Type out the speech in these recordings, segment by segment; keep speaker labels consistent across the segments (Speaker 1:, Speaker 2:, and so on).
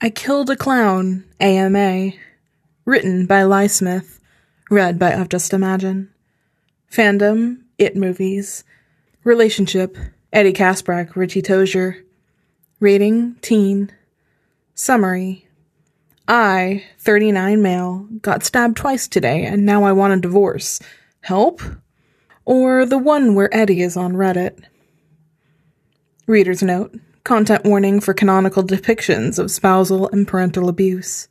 Speaker 1: I Killed a Clown, AMA. Written by Ly Smith. Read by Of Just Imagine. Fandom, It Movies. Relationship, Eddie Kaspbrak, Richie Tozier. Rating, teen. Summary. I, 39 male, got stabbed twice today and now I want a divorce. Help? Or the one where Eddie is on Reddit. Reader's note. Content warning for canonical depictions of spousal and parental abuse.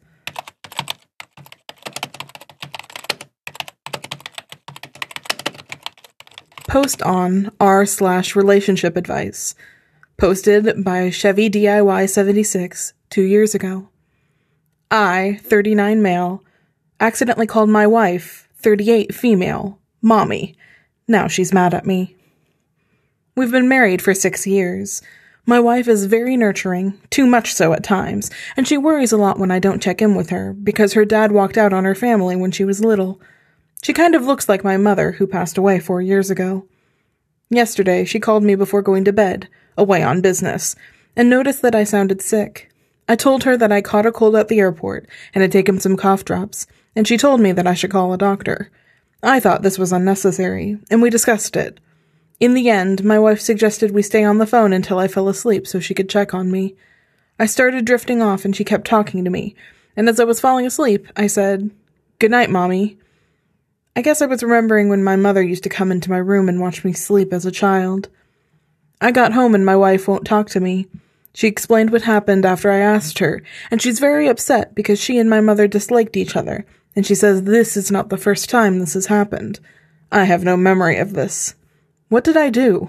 Speaker 1: Post on r/relationship advice. Posted by Chevy DIY 76 2 years ago. I, 39 male, accidentally called my wife, 38 female, mommy. Now she's mad at me. We've been married for 6 years. My wife is very nurturing, too much so at times, and she worries a lot when I don't check in with her, because her dad walked out on her family when she was little. She kind of looks like my mother, who passed away 4 years ago. Yesterday, she called me before going to bed, away on business, and noticed that I sounded sick. I told her that I caught a cold at the airport and had taken some cough drops, and she told me that I should call a doctor. I thought this was unnecessary, and we discussed it. In the end, my wife suggested we stay on the phone until I fell asleep so she could check on me. I started drifting off and she kept talking to me, and as I was falling asleep, I said, "Good night, Mommy." I guess I was remembering when my mother used to come into my room and watch me sleep as a child. I got home and my wife won't talk to me. She explained what happened after I asked her, and she's very upset because she and my mother disliked each other, and she says this is not the first time this has happened. I have no memory of this. What did I do?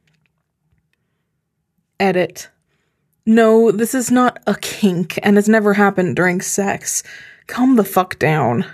Speaker 1: Edit. No, this is not a kink and has never happened during sex. Calm the fuck down.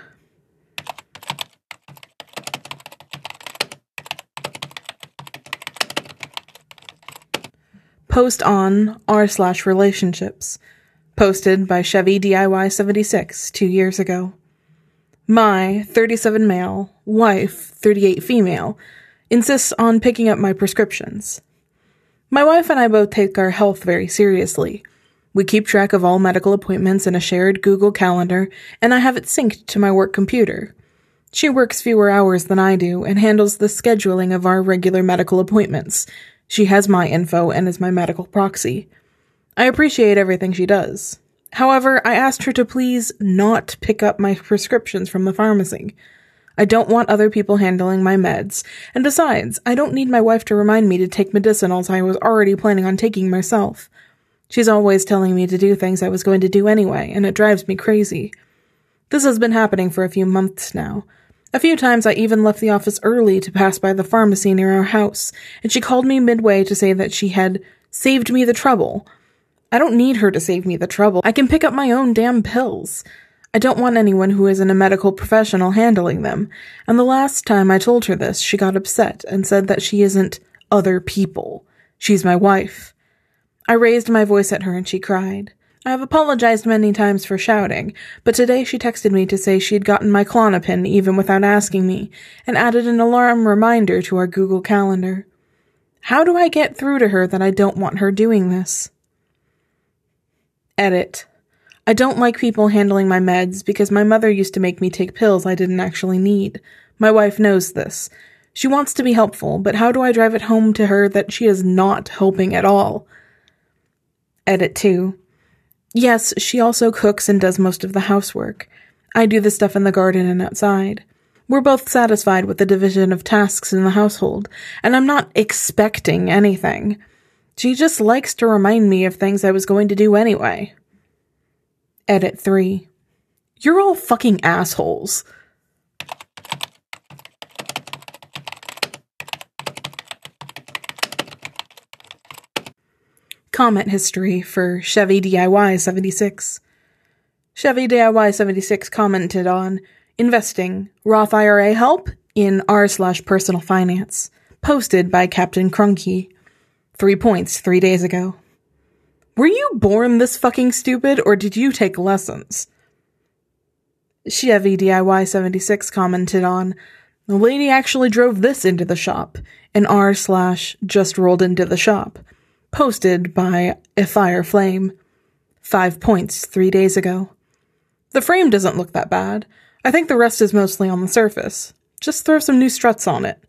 Speaker 1: Post on r/relationships. Posted by Chevy DIY 76 2 years ago. My 37 male, wife 38 female, insists on picking up my prescriptions. My wife and I both take our health very seriously. We keep track of all medical appointments in a shared Google Calendar, and I have it synced to my work computer. She works fewer hours than I do and handles the scheduling of our regular medical appointments. She has my info and is my medical proxy. I appreciate everything she does. However, I asked her to please not pick up my prescriptions from the pharmacy. I don't want other people handling my meds, and besides, I don't need my wife to remind me to take medicinals I was already planning on taking myself. She's always telling me to do things I was going to do anyway, and it drives me crazy. This has been happening for a few months now. A few times I even left the office early to pass by the pharmacy near our house, and she called me midway to say that she had saved me the trouble. I don't need her to save me the trouble. I can pick up my own damn pills. I don't want anyone who isn't a medical professional handling them, and the last time I told her this, she got upset and said that she isn't other people. She's my wife. I raised my voice at her and she cried. I have apologized many times for shouting, but today she texted me to say she'd gotten my Klonopin even without asking me, and added an alarm reminder to our Google Calendar. How do I get through to her that I don't want her doing this? Edit. I don't like people handling my meds because my mother used to make me take pills I didn't actually need. My wife knows this. She wants to be helpful, but how do I drive it home to her that she is not helping at all? Edit 2. Yes, she also cooks and does most of the housework. I do the stuff in the garden and outside. We're both satisfied with the division of tasks in the household, and I'm not expecting anything. She just likes to remind me of things I was going to do anyway. Edit 3. You're all fucking assholes. Comment history for Chevy DIY 76. Chevy DIY 76 commented on investing Roth IRA help in r/personal finance. Posted by Captain Crunky. 3 points 3 days ago. Were you born this fucking stupid, or did you take lessons? Chevy DIY 76 commented on, the lady actually drove this into the shop, and r/just rolled into the shop. Posted by A Fire Flame. 5 points 3 days ago. The frame doesn't look that bad. I think the rest is mostly on the surface. Just throw some new struts on it.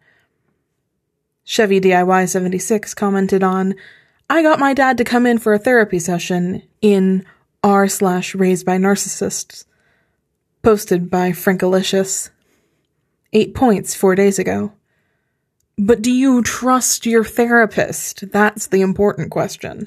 Speaker 1: Chevy DIY 76 commented on, I got my dad to come in for a therapy session in r/raised by narcissists. Posted by Frankalicious. 8 points 4 days ago. But do you trust your therapist? That's the important question.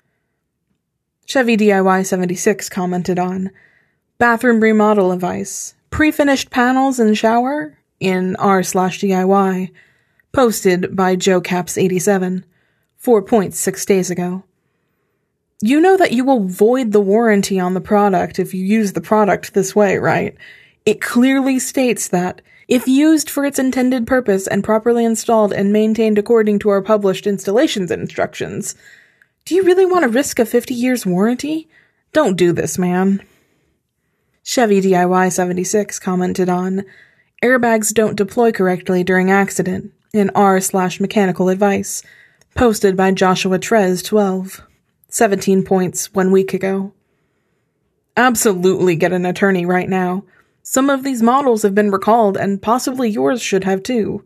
Speaker 1: Chevy DIY 76 commented on, bathroom remodel advice. Pre-finished panels in shower in r/DIY. Posted by JoeCaps87. 4 points 6 days ago. You know that you will void the warranty on the product if you use the product this way, right? It clearly states that if used for its intended purpose and properly installed and maintained according to our published installations instructions. Do you really want to risk a 50 years warranty? Don't do this, man. Chevy DIY 76 commented on, airbags don't deploy correctly during accident in r/mechanical advice. Posted by Joshua Trez 12. 17 points 1 week ago. Absolutely get an attorney right now. Some of these models have been recalled, and possibly yours should have too.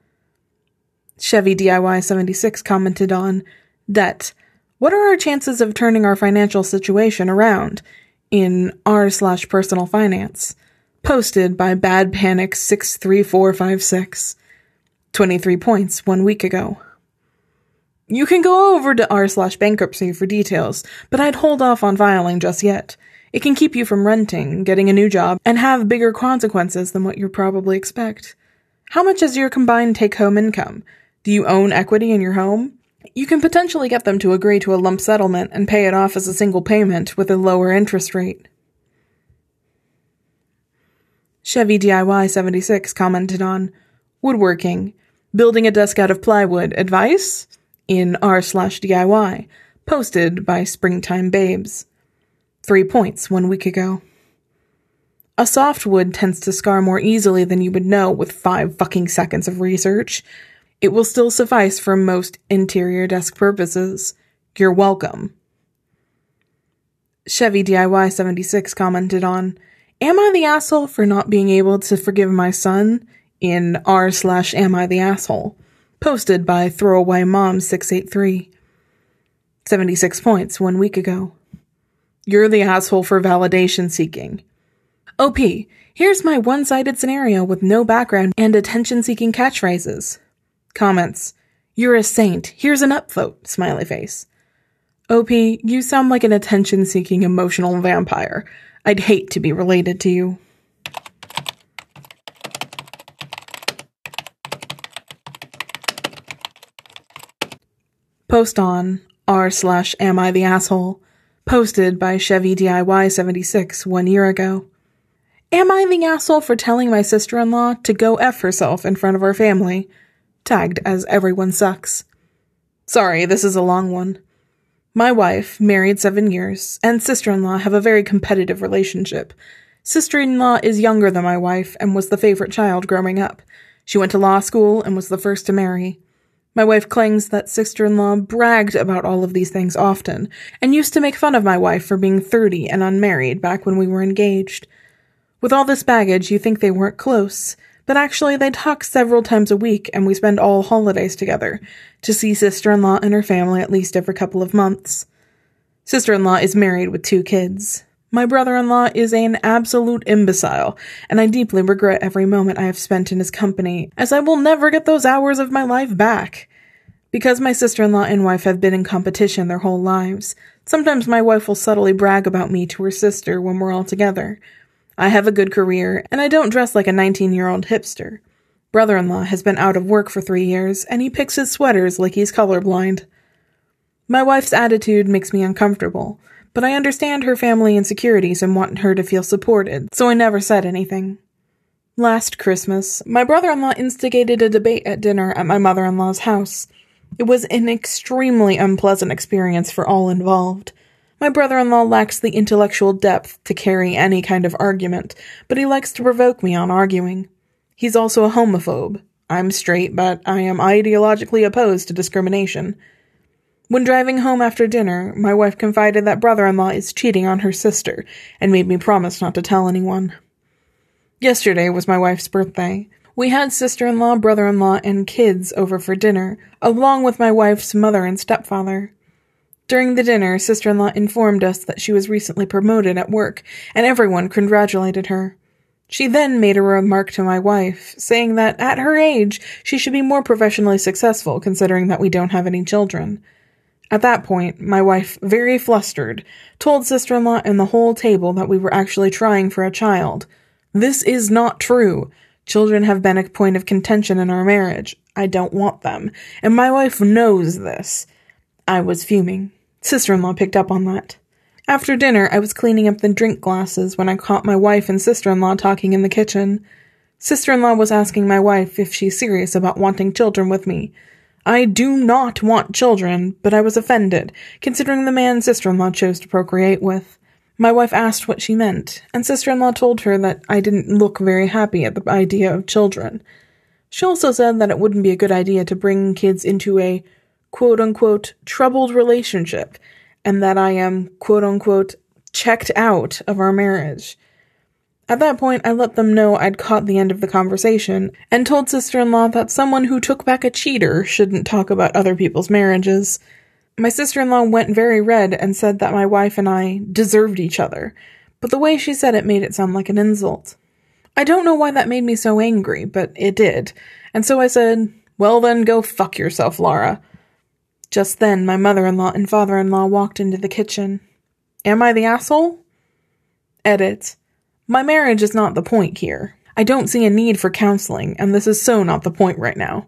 Speaker 1: Chevy DIY 76 commented on, debt. What are our chances of turning our financial situation around in r/personal finance? Posted by Bad Panic 63456. 23 points 1 week ago. You can go over to r/bankruptcy for details, but I'd hold off on filing just yet. It can keep you from renting, getting a new job, and have bigger consequences than what you probably expect. How much is your combined take-home income? Do you own equity in your home? You can potentially get them to agree to a lump settlement and pay it off as a single payment with a lower interest rate. Chevy DIY 76 commented on, woodworking. Building a desk out of plywood. Advice? In r/DIY. Posted by Springtime Babes. 3 points 1 week ago. A softwood tends to scar more easily than you would know with 5 fucking seconds of research. It will still suffice for most interior desk purposes. You're welcome. Chevy DIY 76 commented on, am I the asshole for not being able to forgive my son? In r/am I the asshole? Posted by Throwaway Mom 683. 76 points 1 week ago. You're the asshole for validation seeking. OP, here's my one-sided scenario with no background and attention-seeking catchphrases. Comments. You're a saint. Here's an upvote. Smiley face. OP, you sound like an attention-seeking emotional vampire. I'd hate to be related to you. Post on r/am I the asshole? Posted by Chevy DIY 76 1 year ago. Am I the asshole for telling my sister-in-law to go F herself in front of our family? Tagged as everyone sucks. Sorry, this is a long one. My wife, married 7 years, and sister-in-law have a very competitive relationship. Sister-in-law is younger than my wife and was the favorite child growing up. She went to law school and was the first to marry. My wife claims that sister-in-law bragged about all of these things often, and used to make fun of my wife for being 30 and unmarried back when we were engaged. With all this baggage, you think they weren't close, but actually they talk several times a week and we spend all holidays together, to see sister-in-law and her family at least every couple of months. Sister-in-law is married with 2 kids. My brother-in-law is an absolute imbecile, and I deeply regret every moment I have spent in his company, as I will never get those hours of my life back. Because my sister-in-law and wife have been in competition their whole lives, sometimes my wife will subtly brag about me to her sister when we're all together. I have a good career, and I don't dress like a 19-year-old hipster. Brother-in-law has been out of work for 3 years, and he picks his sweaters like he's colorblind. My wife's attitude makes me uncomfortable, but I understand her family insecurities and want her to feel supported, so I never said anything. Last Christmas, my brother-in-law instigated a debate at dinner at my mother-in-law's house. It was an extremely unpleasant experience for all involved. My brother-in-law lacks the intellectual depth to carry any kind of argument, but he likes to provoke me on arguing. He's also a homophobe. I'm straight, but I am ideologically opposed to discrimination. When driving home after dinner, my wife confided that brother-in-law is cheating on her sister and made me promise not to tell anyone. Yesterday was my wife's birthday. We had sister-in-law, brother-in-law, and kids over for dinner, along with my wife's mother and stepfather. During the dinner, sister-in-law informed us that she was recently promoted at work, and everyone congratulated her. She then made a remark to my wife, saying that at her age, she should be more professionally successful considering that we don't have any children. At that point, my wife, very flustered, told sister-in-law and the whole table that we were actually trying for a child. This is not true. Children have been a point of contention in our marriage. I don't want them, and my wife knows this. I was fuming. Sister-in-law picked up on that. After dinner, I was cleaning up the drink glasses when I caught my wife and sister-in-law talking in the kitchen. Sister-in-law was asking my wife if she's serious about wanting children with me. I do not want children, but I was offended, considering the man sister-in-law chose to procreate with. My wife asked what she meant, and sister-in-law told her that I didn't look very happy at the idea of children. She also said that it wouldn't be a good idea to bring kids into a quote-unquote troubled relationship, and that I am quote-unquote checked out of our marriage. At that point, I let them know I'd caught the end of the conversation, and told sister-in-law that someone who took back a cheater shouldn't talk about other people's marriages. My sister-in-law went very red and said that my wife and I deserved each other, but the way she said it made it sound like an insult. I don't know why that made me so angry, but it did, and so I said, "Well then, go fuck yourself, Laura." Just then, my mother-in-law and father-in-law walked into the kitchen. Am I the asshole? Edit. My marriage is not the point here. I don't see a need for counseling, and this is so not the point right now.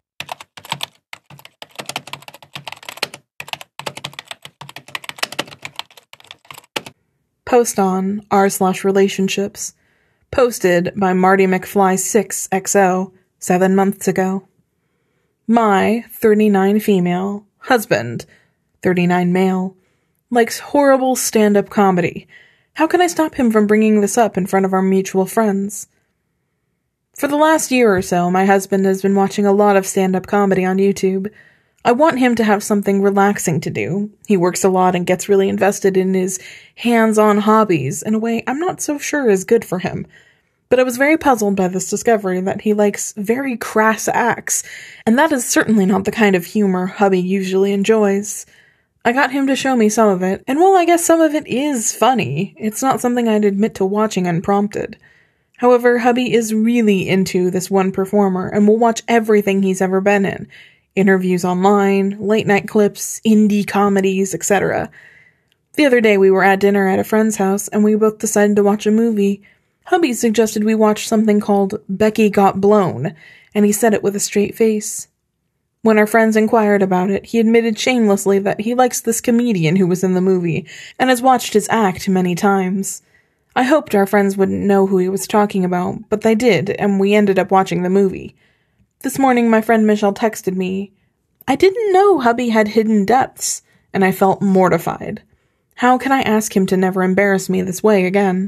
Speaker 1: Post on r/relationships. Posted by Marty McFly 6XO 7 months ago. My 39 female husband, 39 male, likes horrible stand-up comedy. How can I stop him from bringing this up in front of our mutual friends? For the last year or so, my husband has been watching a lot of stand-up comedy on YouTube. I want him to have something relaxing to do. He works a lot and gets really invested in his hands-on hobbies in a way I'm not so sure is good for him. But I was very puzzled by this discovery that he likes very crass acts, and that is certainly not the kind of humor hubby usually enjoys. I got him to show me some of it, and while I guess some of it is funny, it's not something I'd admit to watching unprompted. However, hubby is really into this one performer and will watch everything he's ever been in. Interviews online, late-night clips, indie comedies, etc. The other day we were at dinner at a friend's house, and we both decided to watch a movie. Hubby suggested we watch something called Becky Got Blown, and he said it with a straight face. When our friends inquired about it, he admitted shamelessly that he likes this comedian who was in the movie, and has watched his act many times. I hoped our friends wouldn't know who he was talking about, but they did, and we ended up watching the movie. This morning my friend Michelle texted me, "I didn't know hubby had hidden depths," and I felt mortified. How can I ask him to never embarrass me this way again?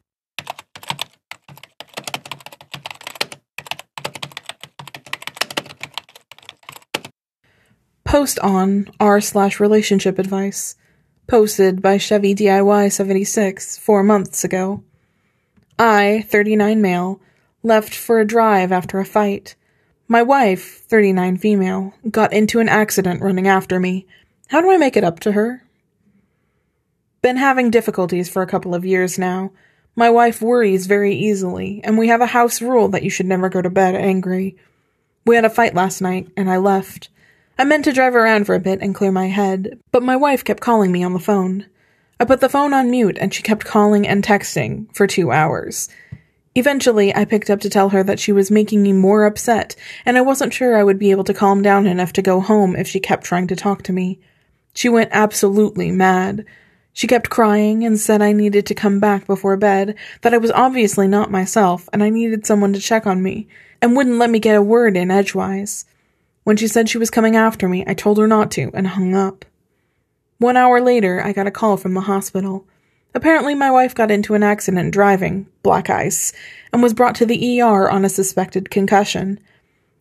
Speaker 1: Post on r/relationship advice. Posted by Chevy DIY 76 4 months ago. I, 39 male, left for a drive after a fight. My wife, 39 female, got into an accident running after me. How do I make it up to her? Been having difficulties for a couple of years now. My wife worries very easily, and we have a house rule that you should never go to bed angry. We had a fight last night, and I left. I meant to drive around for a bit and clear my head, but my wife kept calling me on the phone. I put the phone on mute, and she kept calling and texting for 2 hours. Eventually, I picked up to tell her that she was making me more upset, and I wasn't sure I would be able to calm down enough to go home if she kept trying to talk to me. She went absolutely mad. She kept crying and said I needed to come back before bed, that I was obviously not myself, and I needed someone to check on me, and wouldn't let me get a word in edgewise. When she said she was coming after me, I told her not to, and hung up. 1 hour later, I got a call from the hospital. Apparently my wife got into an accident driving, black ice, and was brought to the ER on a suspected concussion.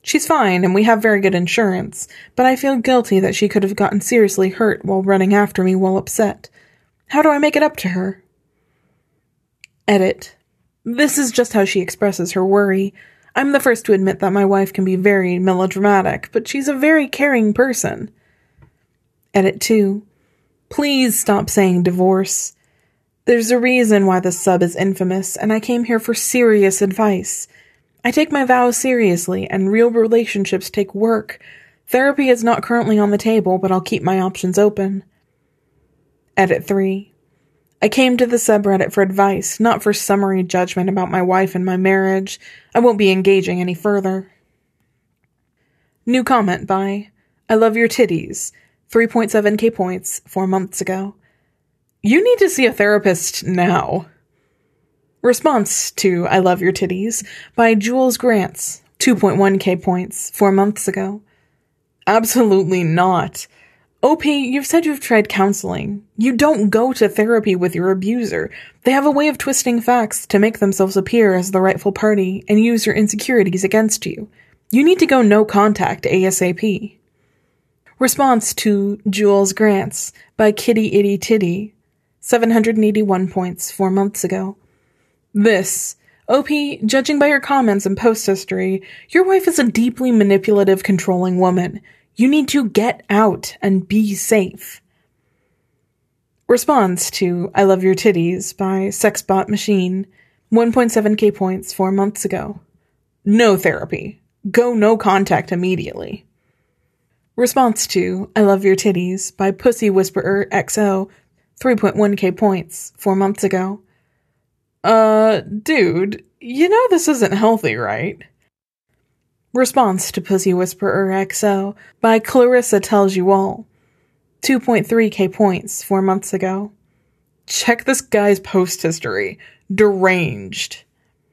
Speaker 1: She's fine, and we have very good insurance, but I feel guilty that she could have gotten seriously hurt while running after me while upset. How do I make it up to her? Edit. This is just how she expresses her worry. I'm the first to admit that my wife can be very melodramatic, but she's a very caring person. Edit 2. Please stop saying divorce. There's a reason why this sub is infamous, and I came here for serious advice. I take my vows seriously, and real relationships take work. Therapy is not currently on the table, but I'll keep my options open. Edit 3. I came to the subreddit for advice, not for summary judgment about my wife and my marriage. I won't be engaging any further. New comment by I Love Your Titties, 3.7k points, 4 months ago. You need to see a therapist now. Response to I Love Your Titties by Jules Grants, 2.1k points, 4 months ago. Absolutely not. OP, you've said you've tried counseling. You don't go to therapy with your abuser. They have a way of twisting facts to make themselves appear as the rightful party and use your insecurities against you. You need to go no contact ASAP. Response to Jules Grants by Kitty Itty Titty, 781 points, 4 months ago. This. OP, judging by your comments and post history, your wife is a deeply manipulative, controlling woman. You need to get out and be safe. Response to I Love Your Titties by Sexbot Machine, 1.7k points, 4 months ago. No therapy. Go no contact immediately. Response to I Love Your Titties by Pussy Whisperer XO, 3.1k points, 4 months ago. Dude, you know this isn't healthy, right? Response to Pussy Whisperer XO by Clarissa Tells You All, 2.3k points, 4 months ago. Check this guy's post history. Deranged.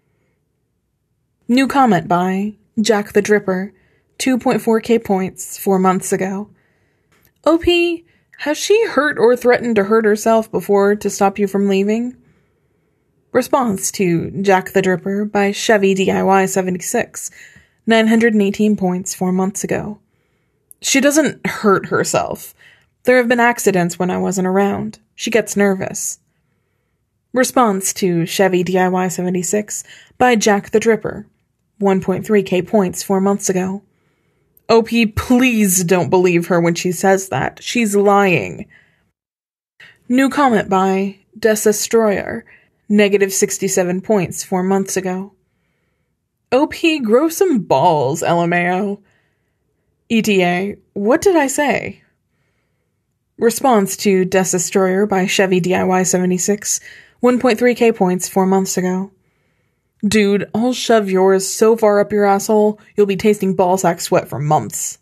Speaker 1: New comment by Jack the Dripper, 2.4k points, 4 months ago. OP, has she hurt or threatened to hurt herself before to stop you from leaving? Response to Jack the Dripper by Chevy DIY 76, 918 points, 4 months ago. She doesn't hurt herself. There have been accidents when I wasn't around. She gets nervous. Response to Chevy DIY 76 by Jack the Dripper, 1.3k points, 4 months ago. OP, please don't believe her when she says that. She's lying. New comment by Desestroyer, negative 67 points, 4 months ago. OP, grow some balls, LMAO. ETA, what did I say? Response to Desestroyer by Chevy DIY 76, 1.3k points, 4 months ago. Dude, I'll shove yours so far up your asshole, you'll be tasting ballsack sweat for months.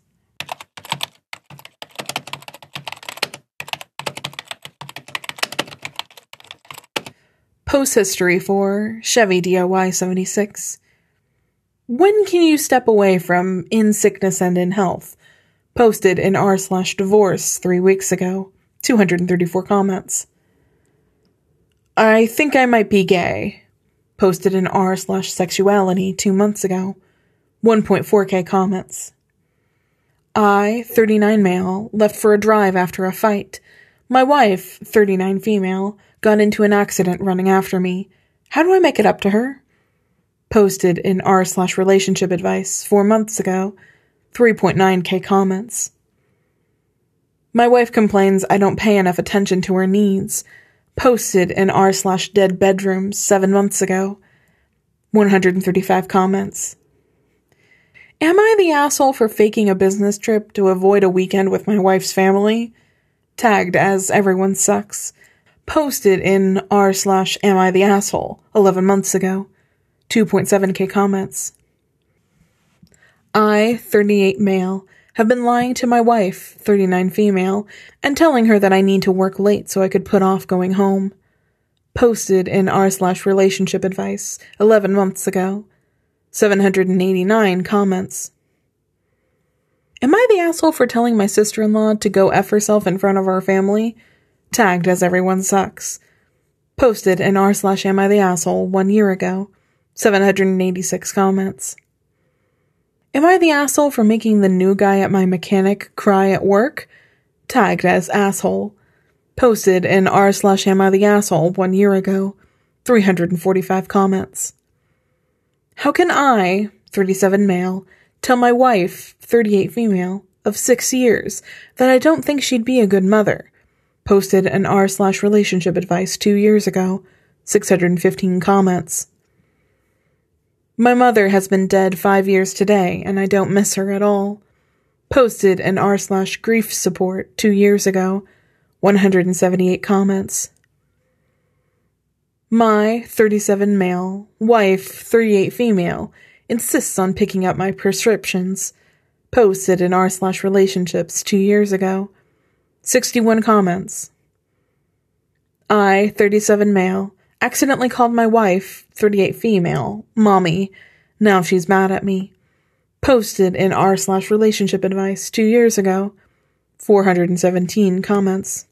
Speaker 1: Post history for Chevy DIY 76. When can you step away from in sickness and in health? Posted in r/divorce 3 weeks ago. 234 comments. I think I might be gay. Posted in r/sexuality 2 months ago. 1.4k comments. I, 39 male, left for a drive after a fight. My wife, 39 female, got into an accident running after me. How do I make it up to her? Posted in r/relationship advice 4 months ago. 3.9k comments. My wife complains I don't pay enough attention to her needs. Posted in r/dead bedrooms 7 months ago. 135 comments. Am I the asshole for faking a business trip to avoid a weekend with my wife's family? Tagged as everyone sucks. Posted in r/am I the asshole 11 months ago. 2.7k comments. I, 38 male, have been lying to my wife, 39 female, and telling her that I need to work late so I could put off going home. Posted in r/relationship advice 11 months ago. 789 comments. Am I the asshole for telling my sister-in-law to go F herself in front of our family? Tagged as everyone sucks. Posted in r/am I the asshole 1 year ago. 786 comments. Am I the asshole for making the new guy at my mechanic cry at work? Tagged as asshole. Posted in r/am I the asshole 1 year ago. 345 comments. How can I, 37 male, tell my wife, 38 female, of 6 years, that I don't think she'd be a good mother? Posted in r/relationship advice 2 years ago. 615 comments. My mother has been dead 5 years today, and I don't miss her at all. Posted in r/grief support 2 years ago. 178 comments. My 37 male, wife 38 female, insists on picking up my prescriptions. Posted in r/relationships 2 years ago. 61 comments. I, 37 male, accidentally called my wife, 38 female, mommy. Now she's mad at me. Posted in r/relationship advice 2 years ago. 417 comments.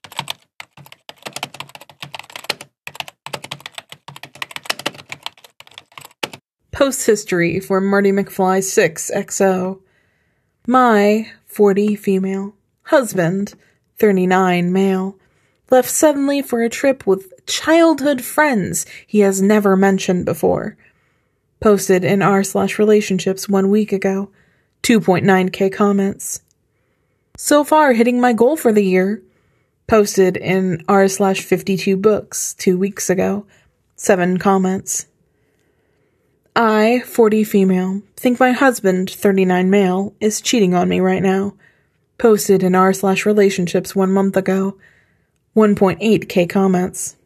Speaker 1: Post history for Marty McFly 6XO. My 40 female, husband, 39 male, left suddenly for a trip with childhood friends he has never mentioned before. Posted in r/relationships 1 week ago. 2.9k comments. So far hitting my goal for the year. Posted in r/52 books 2 weeks ago. 7 comments. I, 40 female, think my husband, 39 male, is cheating on me right now. Posted in r/relationships 1 month ago. 1.8k comments.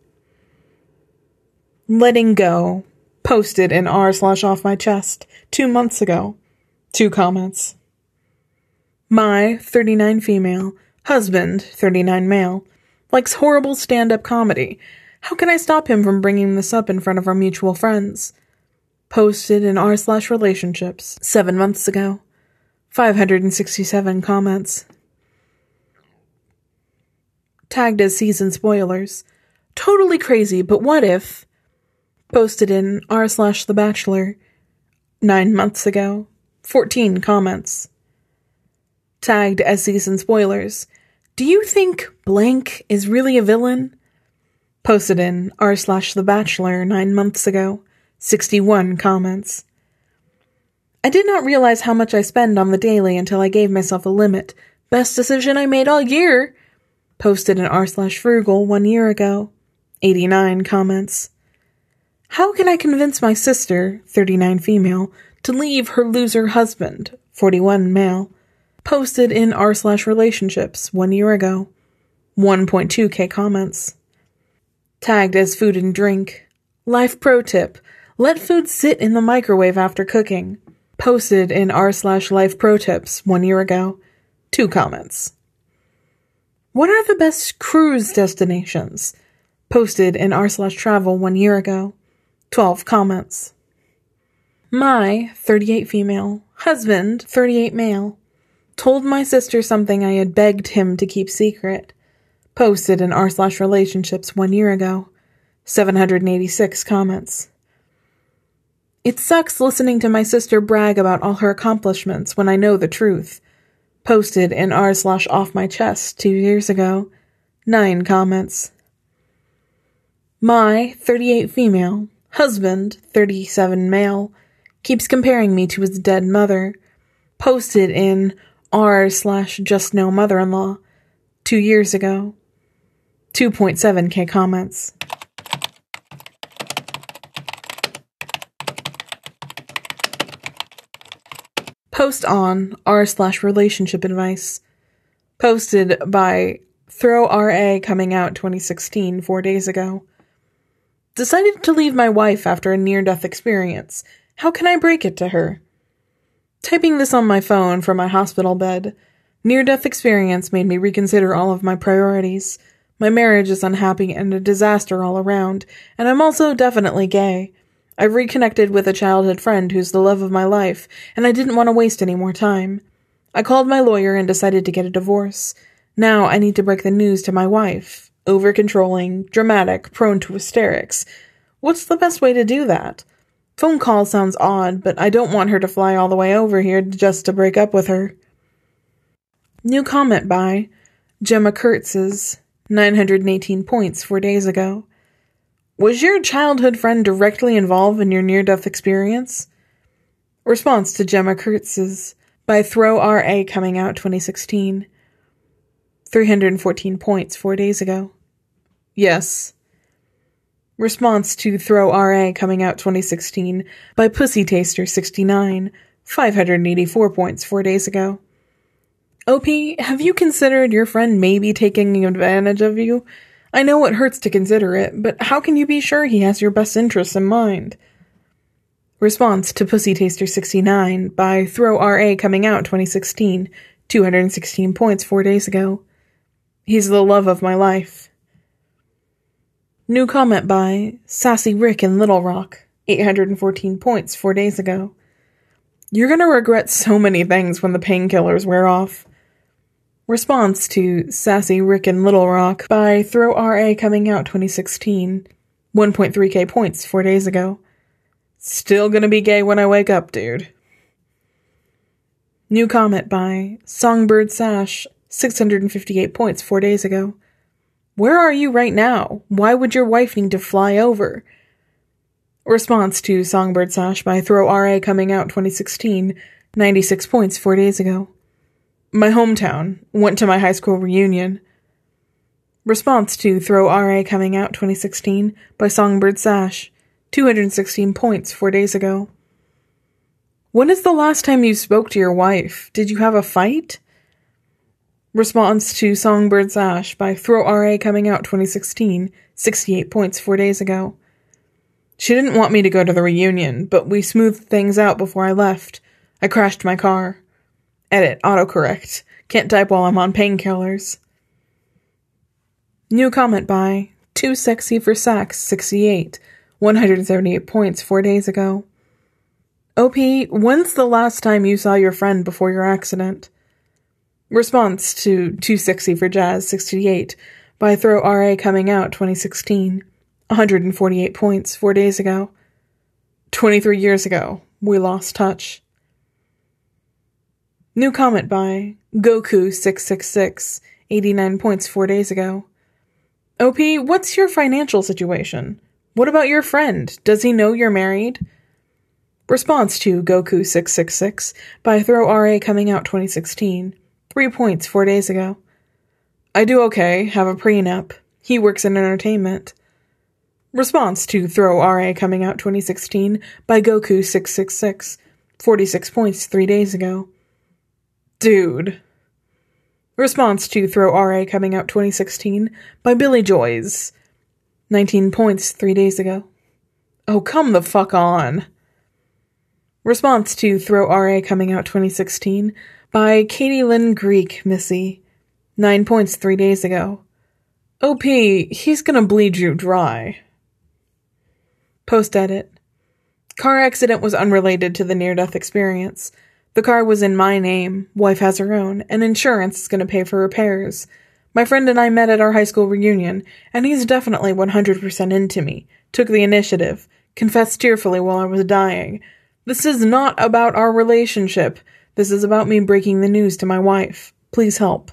Speaker 1: Letting go. Posted in r/off my chest 2 months ago. 2 comments. My 39 female, husband, 39 male, likes horrible stand-up comedy. How can I stop him from bringing this up in front of our mutual friends? Posted in r/relationships 7 months ago. 567 comments. Tagged as season spoilers. Totally crazy, but what if? Posted in r/The Bachelor 9 months ago. 14 comments. Tagged as season spoilers. Do you think blank is really a villain? Posted in r/The Bachelor 9 months ago. 61 comments. I did not realize how much I spend on the daily until I gave myself a limit. Best decision I made all year. Posted in r/frugal 1 year ago. 89 comments. How can I convince my sister, 39 female, to leave her loser husband, 41 male? Posted in r/relationships 1 year ago. 1.2k comments. Tagged as food and drink. Life pro tip. Let food sit in the microwave after cooking. Posted in r/life pro tips 1 year ago. 2 comments. What are the best cruise destinations? Posted in r/travel 1 year ago. 12 comments. My 38 female, husband 38 male, told my sister something I had begged him to keep secret. Posted in r/relationships 1 year ago. 786 comments. It sucks listening to my sister brag about all her accomplishments when I know the truth. Posted in r/off my chest 2 years ago. 9 comments. My 38 female, husband 37 male, keeps comparing me to his dead mother. Posted in r/just no mother-in-law 2 years ago. 2.7k comments. Post on r/relationship advice. Posted by Throw RA coming out 2016 4 days ago. Decided to leave my wife after a near-death experience. How can I break it to her? Typing this on my phone from my hospital bed. Near-death experience made me reconsider all of my priorities. My marriage is unhappy and a disaster all around, and I'm also definitely gay. I've reconnected with a childhood friend who's the love of my life, and I didn't want to waste any more time. I called my lawyer and decided to get a divorce. Now I need to break the news to my wife. Over-controlling, dramatic, prone to hysterics. What's the best way to do that? Phone call sounds odd, but I don't want her to fly all the way over here just to break up with her. New comment by Gemma Kurtz's 918 points 4 days ago. Was your childhood friend directly involved in your near-death experience? Response to Gemma Kurtz's by Throw R.A. coming out 2016. 314 points 4 days ago. Yes. Response to Throw R.A. coming out 2016 by Pussy Taster 69. 584 points 4 days ago. OP, have you considered your friend maybe taking advantage of you? I know it hurts to consider it, but how can you be sure he has your best interests in mind? Response to Pussy Taster 69 by Throw R.A. coming out 2016. 216 points 4 days ago. He's the love of my life. New comment by Sassy Rick in Little Rock. 814 points 4 days ago. You're gonna regret so many things when the painkillers wear off. Response to Sassy Rick in Little Rock by Throw R.A. coming out 2016. 1.3k points 4 days ago. Still gonna be gay when I wake up, dude. New comment by Songbird Sash. 658 points 4 days ago. Where are you right now? Why would your wife need to fly over? Response to Songbird Sash by Throw R.A. coming out 2016. 96 points 4 days ago. My hometown. Went to my high school reunion. Response to Throw R.A. coming out 2016 by Songbird Sash. 216 points 4 days ago. When is the last time you spoke to your wife? Did you have a fight? Response to Songbird Sash by Throw R.A. coming out 2016. 68 points 4 days ago. She didn't want me to go to the reunion, but we smoothed things out before I left. I crashed my car. Edit, autocorrect. Can't type while I'm on painkillers. New comment by Too Sexy for Sax 68. 178 points 4 days ago. OP, when's the last time you saw your friend before your accident? Response to Too Sexy for Jazz 68 by Throw R.A. coming out 2016. 148 points 4 days ago. 23 years ago, we lost touch. New comment by Goku666, 89 points 4 days ago. OP, what's your financial situation? What about your friend? Does he know you're married? Response to Goku666 by Throw R.A. coming out 2016. 3 points 4 days ago. I do okay, have a prenup. He works in entertainment. Response to Throw R.A. coming out 2016 by Goku666. 46 points 3 days ago. Dude. Response to Throw R.A. coming out 2016 by Billy Joys. 19 points 3 days ago. Oh, come the fuck on. Response to Throw R.A. coming out 2016 by Katie Lynn Greek, Missy. 9 points 3 days ago. OP, he's gonna bleed you dry. Post-edit. Car accident was unrelated to the near-death experience. The car was in my name, wife has her own, and insurance is gonna pay for repairs. My friend and I met at our high school reunion, and he's definitely 100% into me, took the initiative, confessed tearfully while I was dying. This is not about our relationship. This is about me breaking the news to my wife. Please help.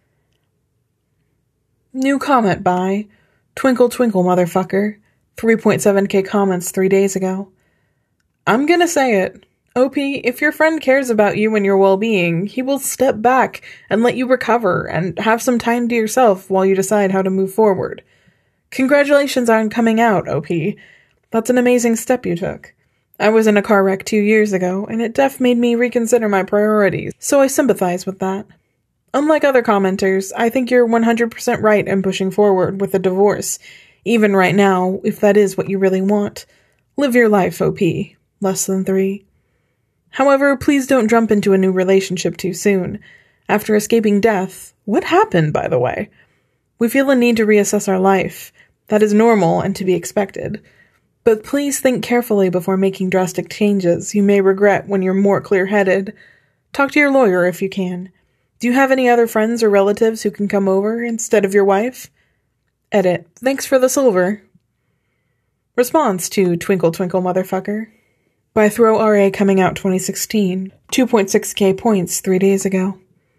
Speaker 1: New comment by Twinkle Twinkle Motherfucker. 3.7k comments 3 days ago. I'm gonna say it. OP, if your friend cares about you and your well-being, he will step back and let you recover and have some time to yourself while you decide how to move forward. Congratulations on coming out, OP. That's an amazing step you took. I was in a car wreck 2 years ago, and it def made me reconsider my priorities, so I sympathize with that. Unlike other commenters, I think you're 100% right in pushing forward with a divorce, even right now, if that is what you really want. Live your life, OP. Less than 3. However, please don't jump into a new relationship too soon. After escaping death, what happened, by the way? We feel a need to reassess our life. That is normal and to be expected. But please think carefully before making drastic changes you may regret when you're more clear-headed. Talk to your lawyer if you can. Do you have any other friends or relatives who can come over instead of your wife? Edit. Thanks for the silver. Response to Twinkle Twinkle Motherfucker. by Throw RA coming out 2016, 2.6k points 3 days ago.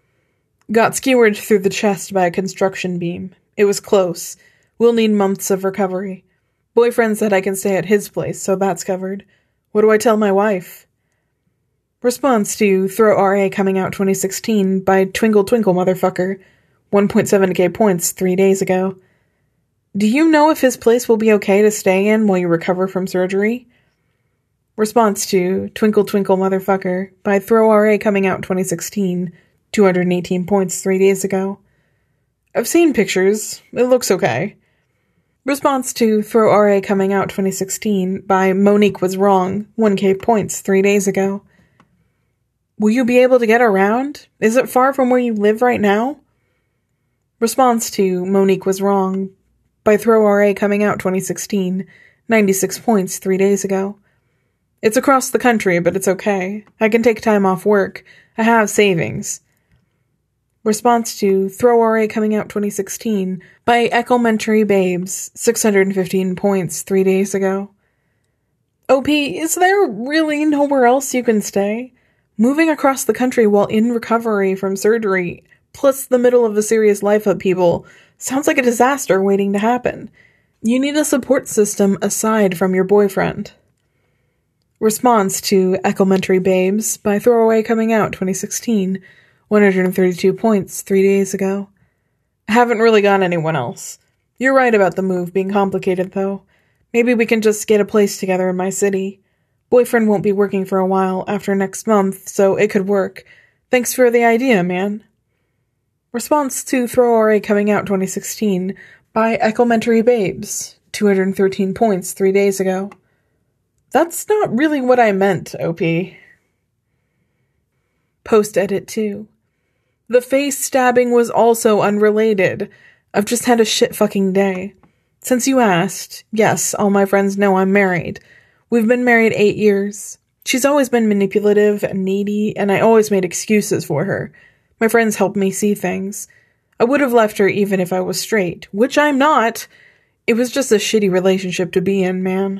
Speaker 1: Got skewered through the chest by a construction beam. It was close. Will need months of recovery. Boyfriend said I can stay at his place, so that's covered. What do I tell my wife? Response to Throw RA coming out 2016 by Twinkle Twinkle Motherfucker, 1.7k points 3 days ago. Do you know if his place will be okay to stay in while you recover from surgery? Response to Twinkle Twinkle Motherfucker by Throw RA coming out 2016, 218 points 3 days ago. I've seen pictures. It looks okay. Response to Throw RA coming out 2016 by Monique Was Wrong, 1k points 3 days ago. Will you be able to get around? Is it far from where you live right now? Response to Monique Was Wrong by Throw RA coming out 2016, 96 points 3 days ago. It's across the country, but it's okay. I can take time off work. I have savings. Response to Throw RA coming out 2016 by Echomentary Babes, 615 points 3 days ago. OP, is there really nowhere else you can stay? Moving across the country while in recovery from surgery, plus the middle of a serious life upheaval, sounds like a disaster waiting to happen. You need a support system aside from your boyfriend. Response to Echomentary Babes by Throwaway coming out 2016, 132 points 3 days ago. I haven't really got anyone else. You're right about the move being complicated, though. Maybe we can just get a place together in my city. Boyfriend won't be working for a while after next month, so it could work. Thanks for the idea, man. Response to Throw RA coming out 2016 by Echomentary Babes, 213 points 3 days ago. That's not really what I meant, OP. Post-edit 2. The face stabbing was also unrelated. I've just had a shit-fucking day. Since you asked, yes, all my friends know I'm married. We've been married 8 years. She's always been manipulative and needy, and I always made excuses for her. My friends helped me see things. I would have left her even if I was straight, which I'm not. It was just a shitty relationship to be in, man.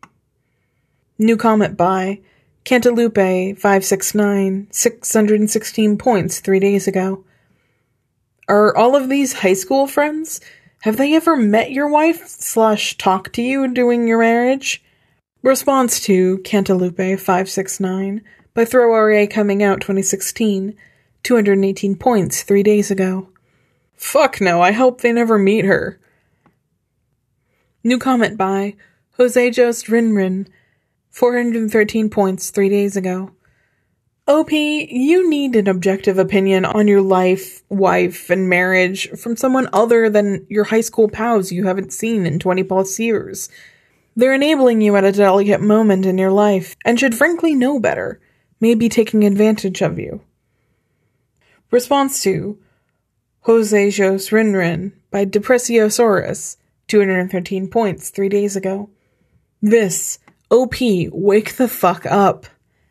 Speaker 1: New comment by Cantaloupe 569, 616 points 3 days ago. Are all of these high school friends? Have they ever met your wife / talked to you during your marriage? Response to Cantaloupe 569 by Throw RA coming out 2016, 218 points 3 days ago. Fuck no, I hope they never meet her. New comment by Jose Jost Rinrin, 413 points 3 days ago. OP, you need an objective opinion on your life, wife, and marriage from someone other than your high school pals you haven't seen in 20 plus years. They're enabling you at a delicate moment in your life and should frankly know better, maybe taking advantage of you. Response to Jose Jos Rinrin by Depressiosaurus, 213 points 3 days ago. This, OP, wake the fuck up.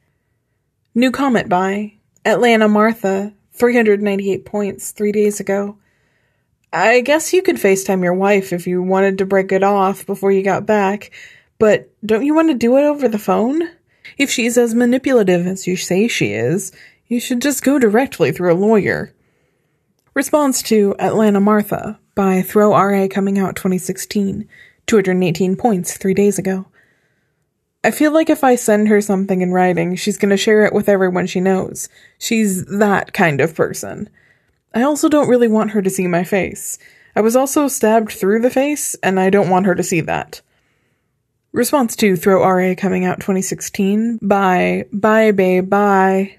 Speaker 1: New comment by Atlanta Martha, 398 points 3 days ago. I guess you could FaceTime your wife if you wanted to break it off before you got back, but don't you want to do it over the phone? If she's as manipulative as you say she is, you should just go directly through a lawyer. Response to Atlanta Martha by Throw RA coming out 2016, 218 points 3 days ago. I feel like if I send her something in writing, she's going to share it with everyone she knows. She's that kind of person. I also don't really want her to see my face. I was also stabbed through the face, and I don't want her to see that. Response to Throw RA coming out 2016 by Bye Babe Bye,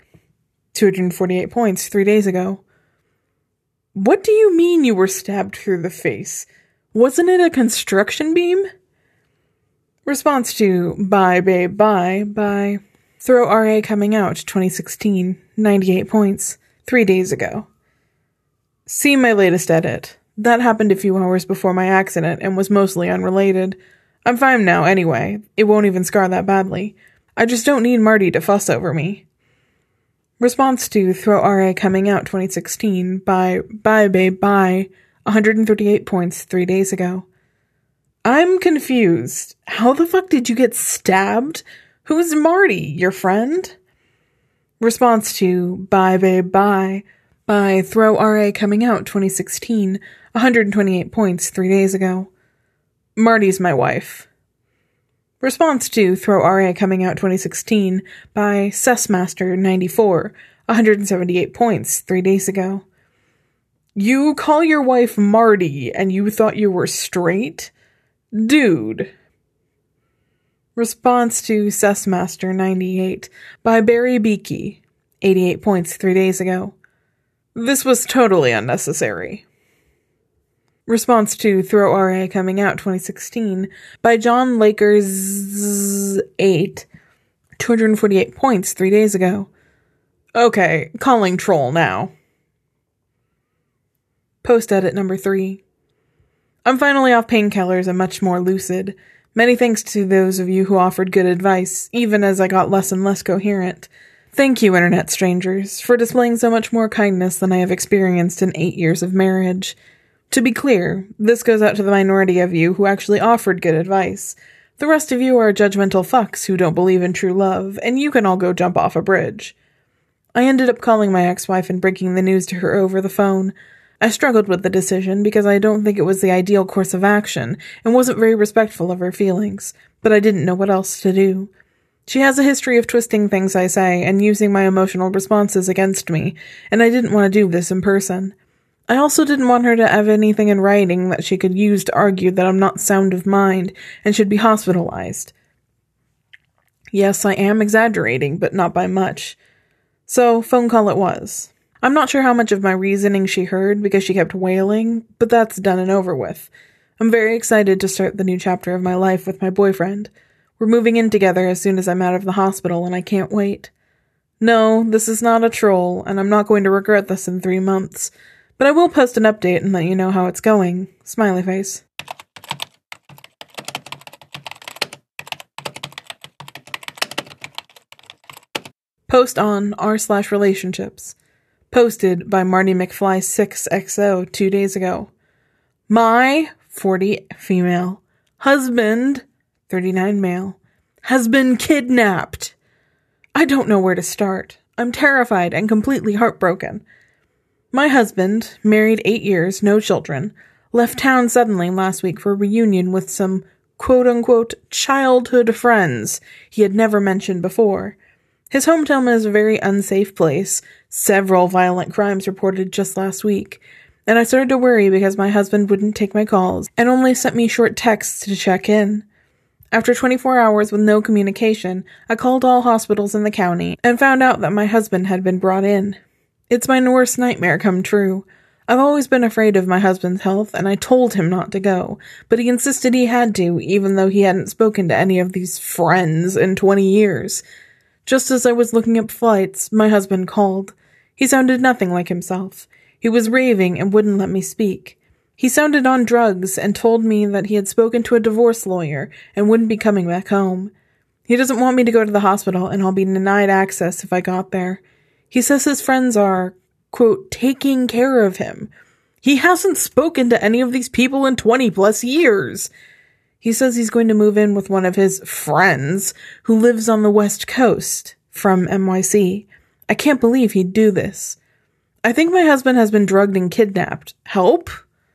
Speaker 1: 248 points 3 days ago. What do you mean you were stabbed through the face? Wasn't it a construction beam? Response to Bye Babe Bye by Throw RA coming out 2016, 98 points 3 days ago. See my latest edit. That happened a few hours before my accident and was mostly unrelated. I'm fine now anyway. It won't even scar that badly. I just don't need Marty to fuss over me. Response to Throw RA coming out 2016 by Bye Babe Bye, 138 points 3 days ago. I'm confused. How the fuck did you get stabbed? Who's Marty, your friend? Response to Bye Babe Bye by Throw RA Coming Out 2016, 128 points 3 days ago. Marty's my wife. Response to Throw RA Coming Out 2016 by Cessmaster 94, 178 points 3 days ago. You call your wife Marty and you thought you were straight? Dude. Response to Cessmaster 98 by Barry Beakey, 88 points 3 days ago. This was totally unnecessary. Response to Throw RA Coming Out 2016 by John Lakers 8, 248 points 3 days ago. Okay, calling troll now. Post edit number 3. I'm finally off painkillers and much more lucid. Many thanks to those of you who offered good advice, even as I got less and less coherent. Thank you, internet strangers, for displaying so much more kindness than I have experienced in 8 years of marriage. To be clear, this goes out to the minority of you who actually offered good advice. The rest of you are judgmental fucks who don't believe in true love, and you can all go jump off a bridge. I ended up calling my ex-wife and breaking the news to her over the phone. I struggled with the decision because I don't think it was the ideal course of action and wasn't very respectful of her feelings, but I didn't know what else to do. She has a history of twisting things I say and using my emotional responses against me, and I didn't want to do this in person. I also didn't want her to have anything in writing that she could use to argue that I'm not sound of mind and should be hospitalized. Yes, I am exaggerating, but not by much. So, phone call it was. I'm not sure how much of my reasoning she heard because she kept wailing, but that's done and over with. I'm very excited to start the new chapter of my life with my boyfriend. We're moving in together as soon as I'm out of the hospital, and I can't wait. No, this is not a troll, and I'm not going to regret this in 3 months. But I will post an update and let you know how it's going. Smiley face. Post on r/relationships. Posted by Marty McFly 6XO 2 days ago. My 40 female husband, 39 male, has been kidnapped. I don't know where to start. I'm terrified and completely heartbroken. My husband, married 8 years, no children, left town suddenly last week for a reunion with some quote-unquote childhood friends he had never mentioned before. His hometown is a very unsafe place, several violent crimes reported just last week, and I started to worry because my husband wouldn't take my calls and only sent me short texts to check in. After 24 hours with no communication, I called all hospitals in the county and found out that my husband had been brought in. It's my worst nightmare come true. I've always been afraid of my husband's health, and I told him not to go, but he insisted he had to, even though he hadn't spoken to any of these friends in 20 years. Just as I was looking up flights, my husband called. He sounded nothing like himself. He was raving and wouldn't let me speak. He sounded on drugs and told me that he had spoken to a divorce lawyer and wouldn't be coming back home. He doesn't want me to go to the hospital, and I'll be denied access if I got there. He says his friends are, quote, taking care of him. He hasn't spoken to any of these people in 20 plus years. He says he's going to move in with one of his friends who lives on the West Coast from NYC. I can't believe he'd do this. I think my husband has been drugged and kidnapped. Help?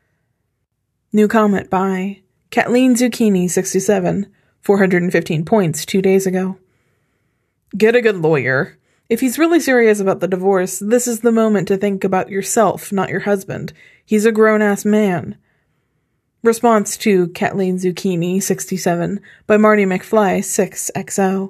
Speaker 1: New comment by Kathleen Zucchini 67, 415 points 2 days ago. Get a good lawyer. If he's really serious about the divorce, this is the moment to think about yourself, not your husband. He's a grown-ass man. Response to Kathleen Zucchini, 67, by Marty McFly, 6XO.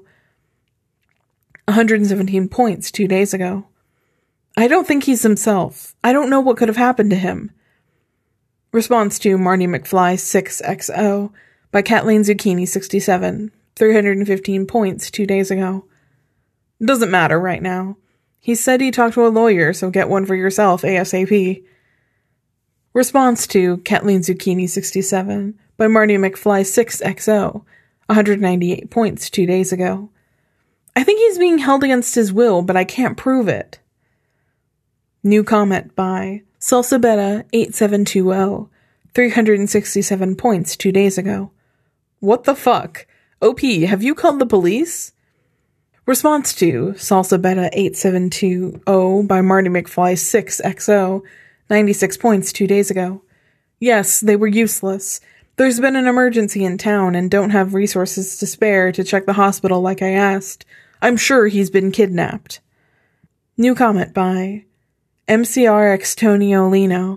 Speaker 1: 117 points 2 days ago. I don't think he's himself. I don't know what could have happened to him. Response to Marty McFly, 6XO, by Kathleen Zucchini, 67, 315 points 2 days ago. Doesn't matter right now. He said he talked to a lawyer, so get one for yourself ASAP. Response to Kathleen Zucchini 67 by Marty McFly 6XO, 198 points 2 days ago. I think he's being held against his will, but I can't prove it. New comment by Salsabetta 8720, 367 points 2 days ago. What the fuck? OP, have you called the police? Response to Salsa Beta 8720 by Marty McFly 6XO, 96 points 2 days ago. Yes, they were useless. There's been an emergency in town and don't have resources to spare to check the hospital like I asked. I'm sure he's been kidnapped. New comment by MCR Extonio Lino,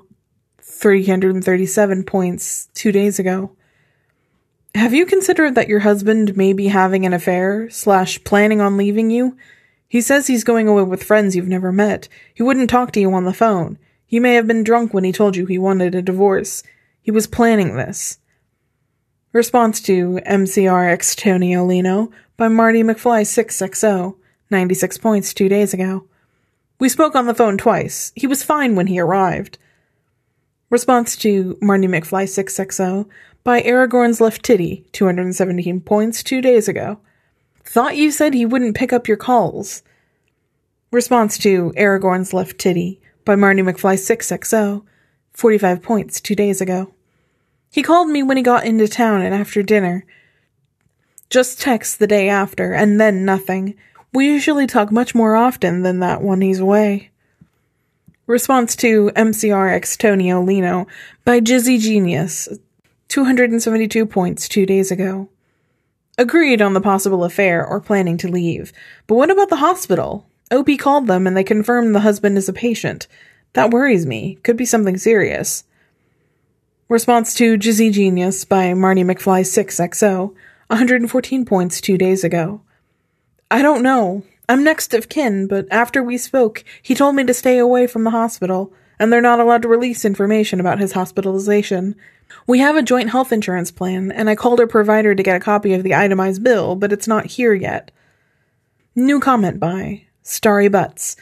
Speaker 1: 337 points 2 days ago. Have you considered that your husband may be having an affair / planning on leaving you? He says he's going away with friends you've never met. He wouldn't talk to you on the phone. He may have been drunk when he told you he wanted a divorce. He was planning this. Response to MCR Extonio Lino by Marty McFly 6XO, 96 points 2 days ago. We spoke on the phone twice. He was fine when he arrived. Response to Marty McFly 6XO by Aragorn's Left Titty, 217 points 2 days ago. Thought you said he wouldn't pick up your calls. Response to Aragorn's Left Titty by Marty McFly 6XO, 45 points 2 days ago. He called me when he got into town and after dinner. Just text the day after, and then nothing. We usually talk much more often than that when he's away. Response to MCR Extonio Lino by Jizzy Genius, 272 points 2 days ago. Agreed on the possible affair or planning to leave. But what about the hospital? OP called them and they confirmed the husband is a patient. That worries me. Could be something serious. Response to Jizzy Genius by Marty McFly 6XO, 114 points 2 days ago. I don't know. I'm next of kin, but after we spoke, he told me to stay away from the hospital, and they're not allowed to release information about his hospitalization. We have a joint health insurance plan, and I called our provider to get a copy of the itemized bill, but it's not here yet. New comment by Starry Butts,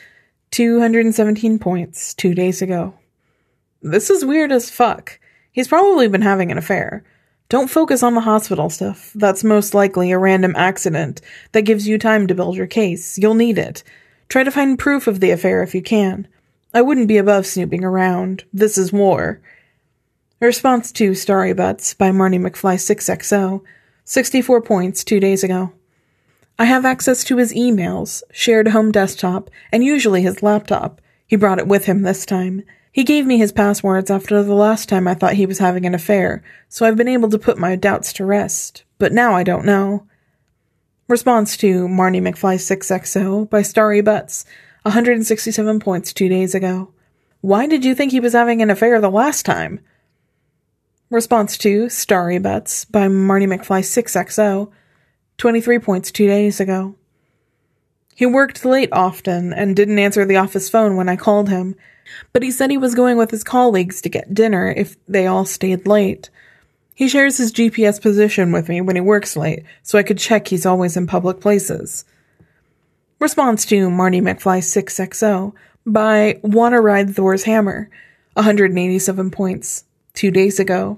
Speaker 1: 217 points 2 days ago. This is weird as fuck. He's probably been having an affair. Don't focus on the hospital stuff. That's most likely a random accident that gives you time to build your case. You'll need it. Try to find proof of the affair if you can. I wouldn't be above snooping around. This is war. Response to Starry Butts by Marty McFly 6XO, 64 points 2 days ago. I have access to his emails, shared home desktop, and usually his laptop. He brought it with him this time. He gave me his passwords after the last time I thought he was having an affair, so I've been able to put my doubts to rest. But now I don't know. Response to Marty McFly 6XO by Starry Butts, 167 points 2 days ago. Why did you think he was having an affair the last time? Response to Starry Butts by Marty McFly 6XO, 23 points 2 days ago. He worked late often and didn't answer the office phone when I called him, but he said he was going with his colleagues to get dinner if they all stayed late. He shares his GPS position with me when he works late, so I could check he's always in public places. Response to Marty McFly 6XO by Wanna Ride Thor's Hammer, 187 points 2 days ago.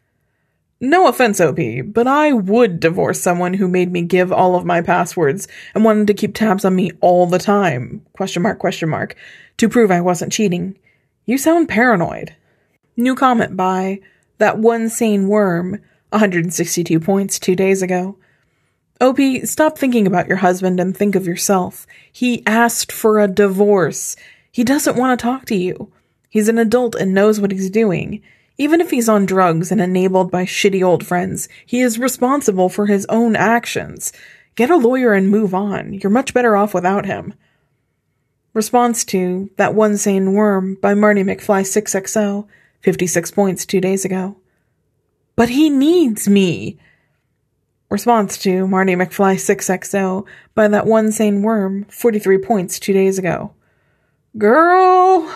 Speaker 1: No offense, OP, but I would divorce someone who made me give all of my passwords and wanted to keep tabs on me all the time, question mark, to prove I wasn't cheating. You sound paranoid. New comment by That One Sane Worm, 162 points 2 days ago. OP, stop thinking about your husband and think of yourself. He asked for a divorce. He doesn't want to talk to you. He's an adult and knows what he's doing. Even if he's on drugs and enabled by shitty old friends, he is responsible for his own actions. Get a lawyer and move on. You're much better off without him. Response to That One Sane Worm by Marty McFly 6XO, 56 points 2 days ago. But he needs me. Response to Marty McFly 6XO by That One Sane Worm, 43 points 2 days ago. Girl.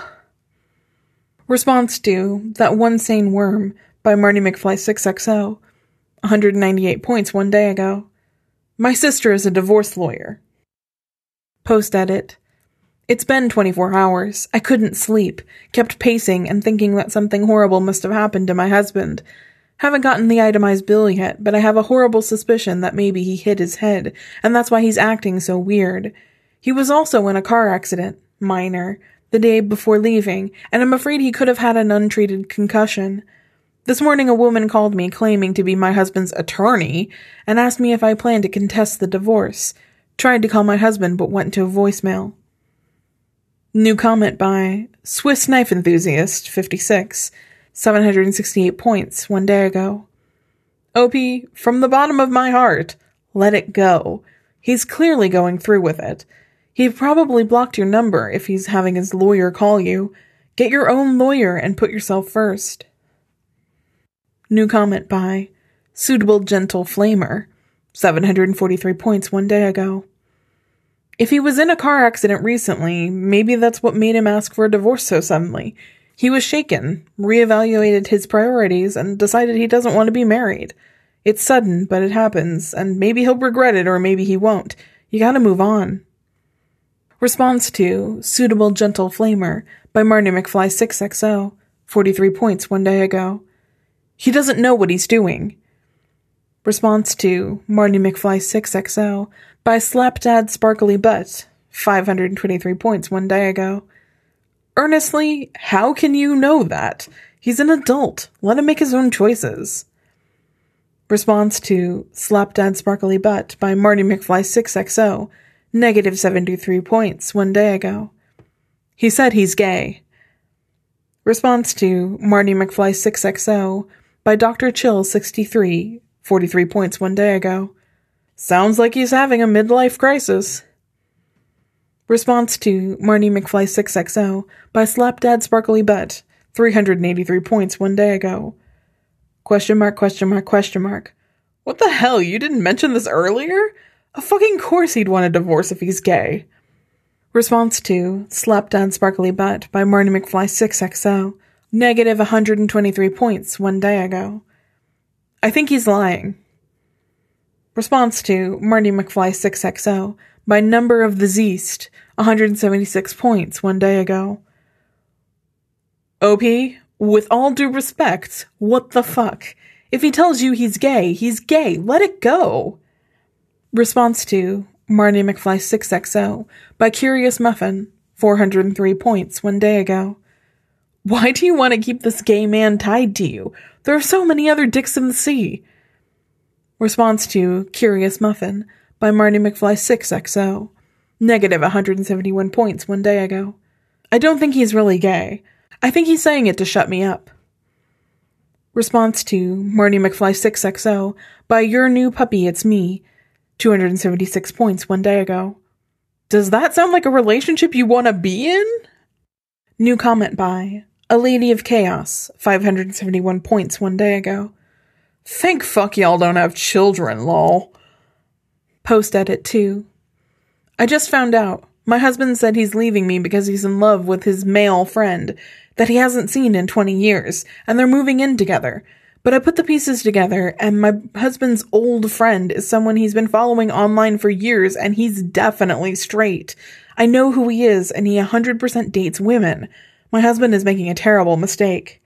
Speaker 1: Response to That One Sane Worm by Marty McFly 6XO, 198 points 1 day ago. My sister is a divorce lawyer. Post edit. It's been 24 hours. I couldn't sleep. Kept pacing and thinking that something horrible must have happened to my husband. Haven't gotten the itemized bill yet, but I have a horrible suspicion that maybe he hit his head, and that's why he's acting so weird. He was also in a car accident, minor, the day before leaving, and I'm afraid he could have had an untreated concussion. This morning a woman called me claiming to be my husband's attorney and asked me if I plan to contest the divorce. Tried to call my husband but went to a voicemail. New comment by Swiss Knife Enthusiast 56, 768 points 1 day ago. OP, from the bottom of my heart, let it go. He's clearly going through with it. He probably blocked your number if he's having his lawyer call you. Get your own lawyer and put yourself first. New comment by Suitable Gentle Flamer, 743 points 1 day ago. If he was in a car accident recently, maybe that's what made him ask for a divorce so suddenly. He was shaken, reevaluated his priorities, and decided he doesn't want to be married. It's sudden, but it happens, and maybe he'll regret it or maybe he won't. You gotta move on. Response to Suitable Gentle Flamer by Marty McFly 6XO, 43 points 1 day ago. He doesn't know what he's doing. Response to Marty McFly 6XO by Slapdad Sparkly Butt, 523 points 1 day ago. Earnestly, how can you know that? He's an adult. Let him make his own choices. Response to Slapdad Sparkly Butt by Marty McFly 6XO, negative 73 points 1 day ago. He said he's gay. Response to Marty McFly 6XO by Dr. Chill 63, 43 points 1 day ago. Sounds like he's having a midlife crisis. Response to Marty McFly 6XO by Slapdad Sparkly Butt, 383 points 1 day ago. Question mark, question mark, question mark. What the hell, you didn't mention this earlier? Of fucking course he'd want a divorce if he's gay. Response to Slapdad Sparkly Butt by Marty McFly 6XO, negative 123 points 1 day ago. I think he's lying. Response to Marty McFly 6XO by Number of the Zeast, 176 points 1 day ago. OP, with all due respect, what the fuck? If he tells you he's gay, he's gay. Let it go. Response to Marty McFly 6XO by Curious Muffin, 403 points 1 day ago. Why do you want to keep this gay man tied to you? There are so many other dicks in the sea. Response to Curious Muffin by Marty McFly 6XO, negative 171 points 1 day ago. I don't think he's really gay. I think he's saying it to shut me up. Response to Marty McFly 6XO by Your New Puppy It's Me, 276 points 1 day ago. Does that sound like a relationship you want to be in? New comment by A Lady of Chaos, 571 points 1 day ago. Thank fuck y'all don't have children, lol. Post edit 2. I just found out. My husband said he's leaving me because he's in love with his male friend that he hasn't seen in 20 years, and they're moving in together. But I put the pieces together, and my husband's old friend is someone he's been following online for years, and he's definitely straight. I know who he is, and he 100% dates women. My husband is making a terrible mistake.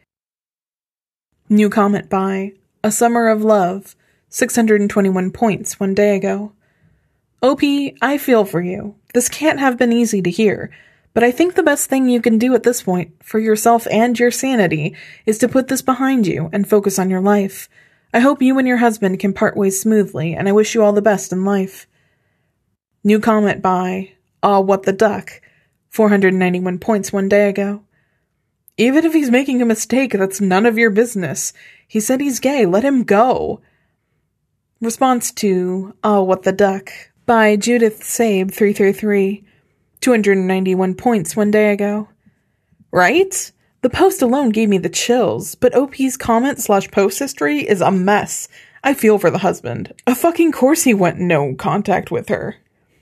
Speaker 1: New comment by A Summer of Love, 621 points 1 day ago. OP, I feel for you. This can't have been easy to hear, but I think the best thing you can do at this point, for yourself and your sanity, is to put this behind you and focus on your life. I hope you and your husband can part ways smoothly, and I wish you all the best in life. New comment by Aw What the Duck, 491 points 1 day ago. Even if he's making a mistake, that's none of your business. He said he's gay, let him go. Response to Aw What the Duck by Judith Sabe 333, 291 points 1 day ago. Right? The post alone gave me the chills, but OP's comment/post history is a mess. I feel for the husband. Of fucking course he went no contact with her.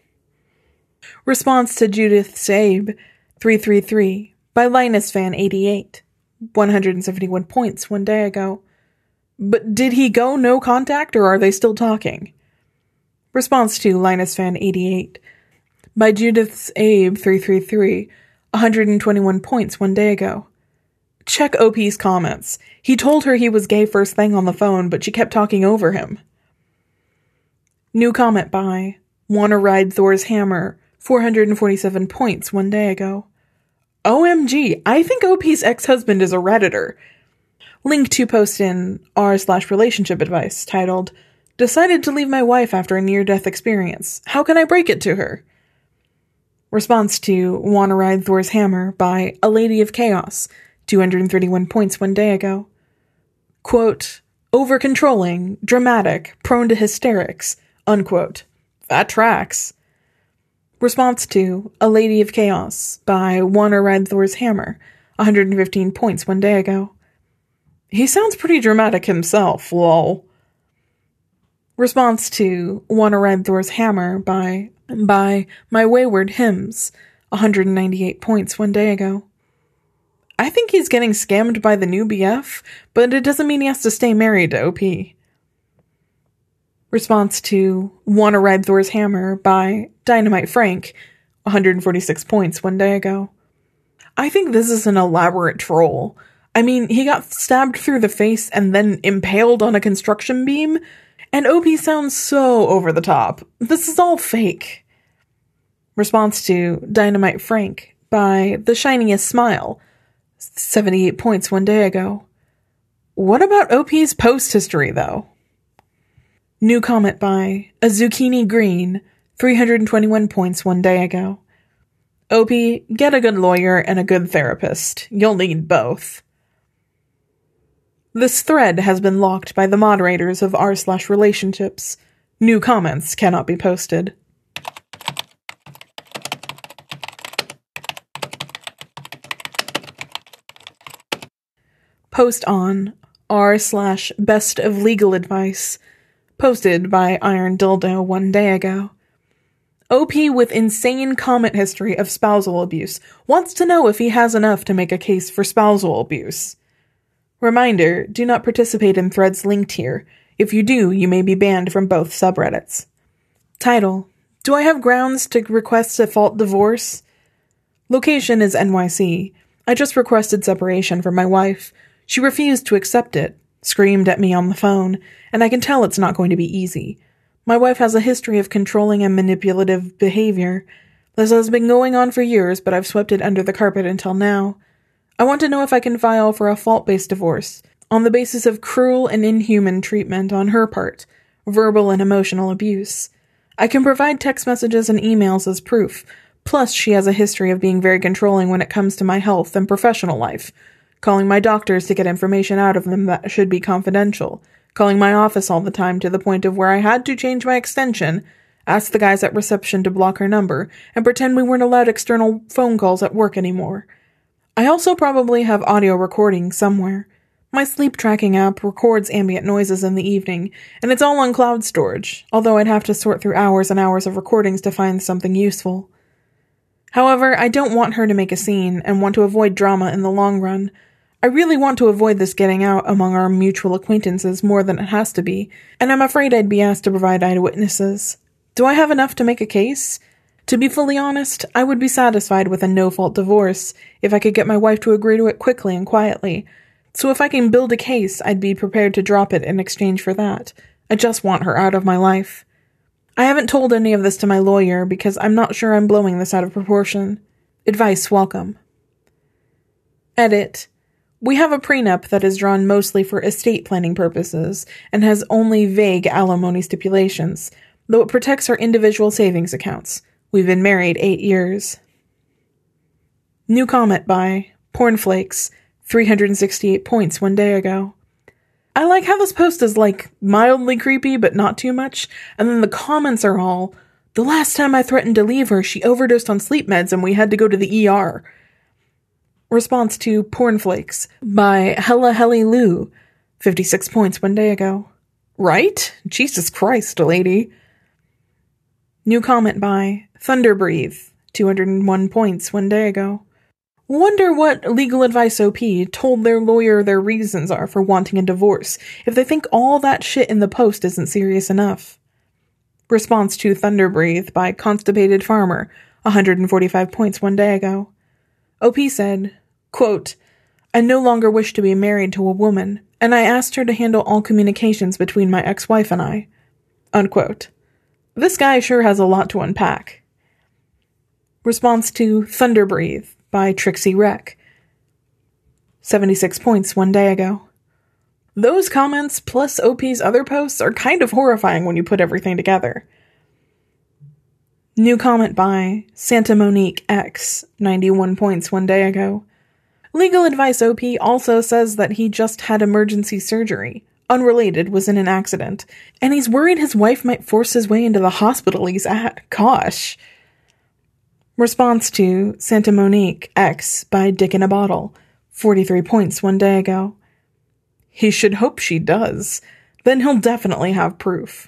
Speaker 1: Response to Judith Sabe 333 by LinusFan88, 171 points 1 day ago. But did he go no contact or are they still talking? Response to LinusFan88 by Judith Abe 333, 121 points 1 day ago. Check OP's comments. He told her he was gay first thing on the phone, but she kept talking over him. New comment by Wanna Ride Thor's Hammer, 447 points 1 day ago. OMG, I think OP's ex-husband is a Redditor. Link to post in r/relationship advice titled Decided to leave my wife after a near-death experience. How can I break it to her? Response to Wanna Ride Thor's Hammer by A Lady of Chaos, 231 points 1 day ago. Quote, over-controlling, dramatic, prone to hysterics, unquote. That tracks. Response to A Lady of Chaos by Wanna Ride Thor's Hammer, 115 points 1 day ago. He sounds pretty dramatic himself, lol. Response to Wanna Ride Thor's Hammer by My Wayward Hymns, 198 points 1 day ago. I think he's getting scammed by the new BF, but it doesn't mean he has to stay married to OP. Response to Wanna Ride Thor's Hammer by Dynamite Frank, 146 points 1 day ago. I think this is an elaborate troll. I mean, he got stabbed through the face and then impaled on a construction beam, and OP sounds so over the top. This is all fake. Response to Dynamite Frank by The Shiniest Smile, 78 points 1 day ago. What about OP's post history, though? New comment by A Zucchini Green, 321 points 1 day ago. OP, get a good lawyer and a good therapist. You'll need both. This thread has been locked by the moderators of r/relationships. New comments cannot be posted. Post on r/best of legal advice. Posted by Iron Dildo 1 day ago. OP with insane comment history of spousal abuse wants to know if he has enough to make a case for spousal abuse. Reminder, do not participate in threads linked here. If you do, you may be banned from both subreddits. Title, do I have grounds to request a fault divorce? Location is NYC. I just requested separation from my wife. She refused to accept it, screamed at me on the phone, and I can tell it's not going to be easy. My wife has a history of controlling and manipulative behavior. This has been going on for years, but I've swept it under the carpet until now. I want to know if I can file for a fault-based divorce, on the basis of cruel and inhuman treatment on her part, verbal and emotional abuse. I can provide text messages and emails as proof, plus she has a history of being very controlling when it comes to my health and professional life, calling my doctors to get information out of them that should be confidential, calling my office all the time to the point of where I had to change my extension, ask the guys at reception to block her number, and pretend we weren't allowed external phone calls at work anymore. I also probably have audio recording somewhere. My sleep tracking app records ambient noises in the evening, and it's all on cloud storage, although I'd have to sort through hours and hours of recordings to find something useful. However, I don't want her to make a scene and want to avoid drama in the long run. I really want to avoid this getting out among our mutual acquaintances more than it has to be, and I'm afraid I'd be asked to provide eyewitnesses. Do I have enough to make a case? To be fully honest, I would be satisfied with a no-fault divorce if I could get my wife to agree to it quickly and quietly. So if I can build a case, I'd be prepared to drop it in exchange for that. I just want her out of my life. I haven't told any of this to my lawyer because I'm not sure I'm blowing this out of proportion. Advice welcome. Edit. We have a prenup that is drawn mostly for estate planning purposes and has only vague alimony stipulations, though it protects our individual savings accounts. We've been married 8 years. New comment by Pornflakes, 368 points 1 day ago. I like how this post is mildly creepy but not too much, and then the comments are all, the last time I threatened to leave her, she overdosed on sleep meds and we had to go to the ER. Response to Pornflakes by Hella Helly Lou, 56 points 1 day ago. Right? Jesus Christ, lady. New comment by Thunderbreathe, 201 points 1 day ago. Wonder what legal advice OP told their lawyer their reasons are for wanting a divorce if they think all that shit in the post isn't serious enough. Response to Thunderbreathe by Constipated Farmer, 145 points 1 day ago. OP said, quote, I no longer wish to be married to a woman, and I asked her to handle all communications between my ex-wife and I. Unquote. This guy sure has a lot to unpack. Response to Thunderbreathe by Trixie Wreck, 76 points 1 day ago. Those comments plus OP's other posts are kind of horrifying when you put everything together. New comment by Santa Monique X, 91 points one day ago. Legal Advice OP also says that he just had emergency surgery. Unrelated, was in an accident. And he's worried his wife might force his way into the hospital he's at. Gosh. Response to Santa Monique X by Dick in a Bottle, 43 points one day ago. He should hope she does. Then he'll definitely have proof.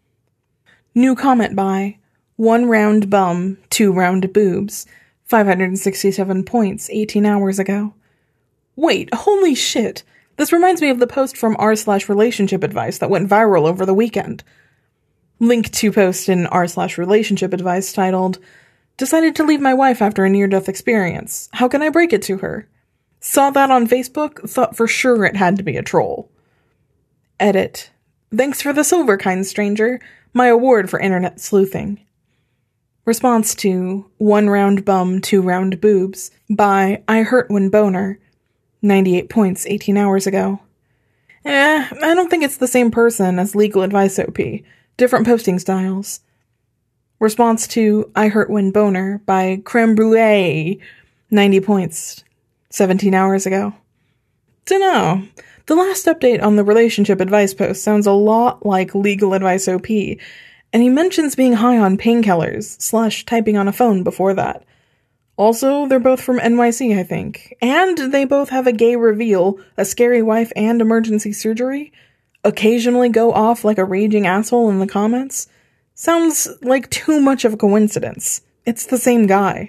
Speaker 1: New comment by One Round Bum, Two Round Boobs, 567 points 18 hours ago. Wait, holy shit. This reminds me of the post from r/relationship advice that went viral over the weekend. Link to post in r/relationship advice titled, Decided to leave my wife after a near-death experience. How can I break it to her? Saw that on Facebook, thought for sure it had to be a troll. Edit. Thanks for the silver, kind stranger. My award for internet sleuthing. Response to One Round Bum, Two Round Boobs by I Hurt When Boner, 98 points 18 hours ago. I don't think it's the same person as Legal Advice OP. Different posting styles. Response to I Hurt When Boner by Creme Brulee, 90 points 17 hours ago. Dunno. The last update on the relationship advice post sounds a lot like Legal Advice OP, and he mentions being high on painkillers / typing on a phone before that. Also, they're both from NYC, I think. And they both have a gay reveal, a scary wife, and emergency surgery. Occasionally go off like a raging asshole in the comments. Sounds like too much of a coincidence. It's the same guy.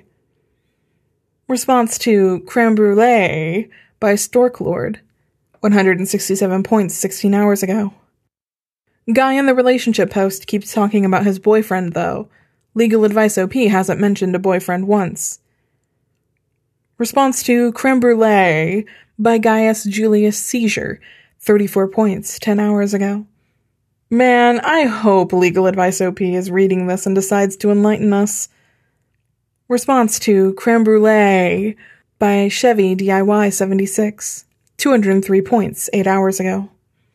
Speaker 1: Response to Creme Brulee by Storklord, 167 points 16 hours ago. Guy in the relationship post keeps talking about his boyfriend, though. Legal Advice OP hasn't mentioned a boyfriend once. Response to Creme Brulee by Gaius Julius Seizure, 34 points 10 hours ago. Man, I hope Legal Advice OP is reading this and decides to enlighten us. Response to Creme Brulee by Chevy DIY 76, 203 points 8 hours ago.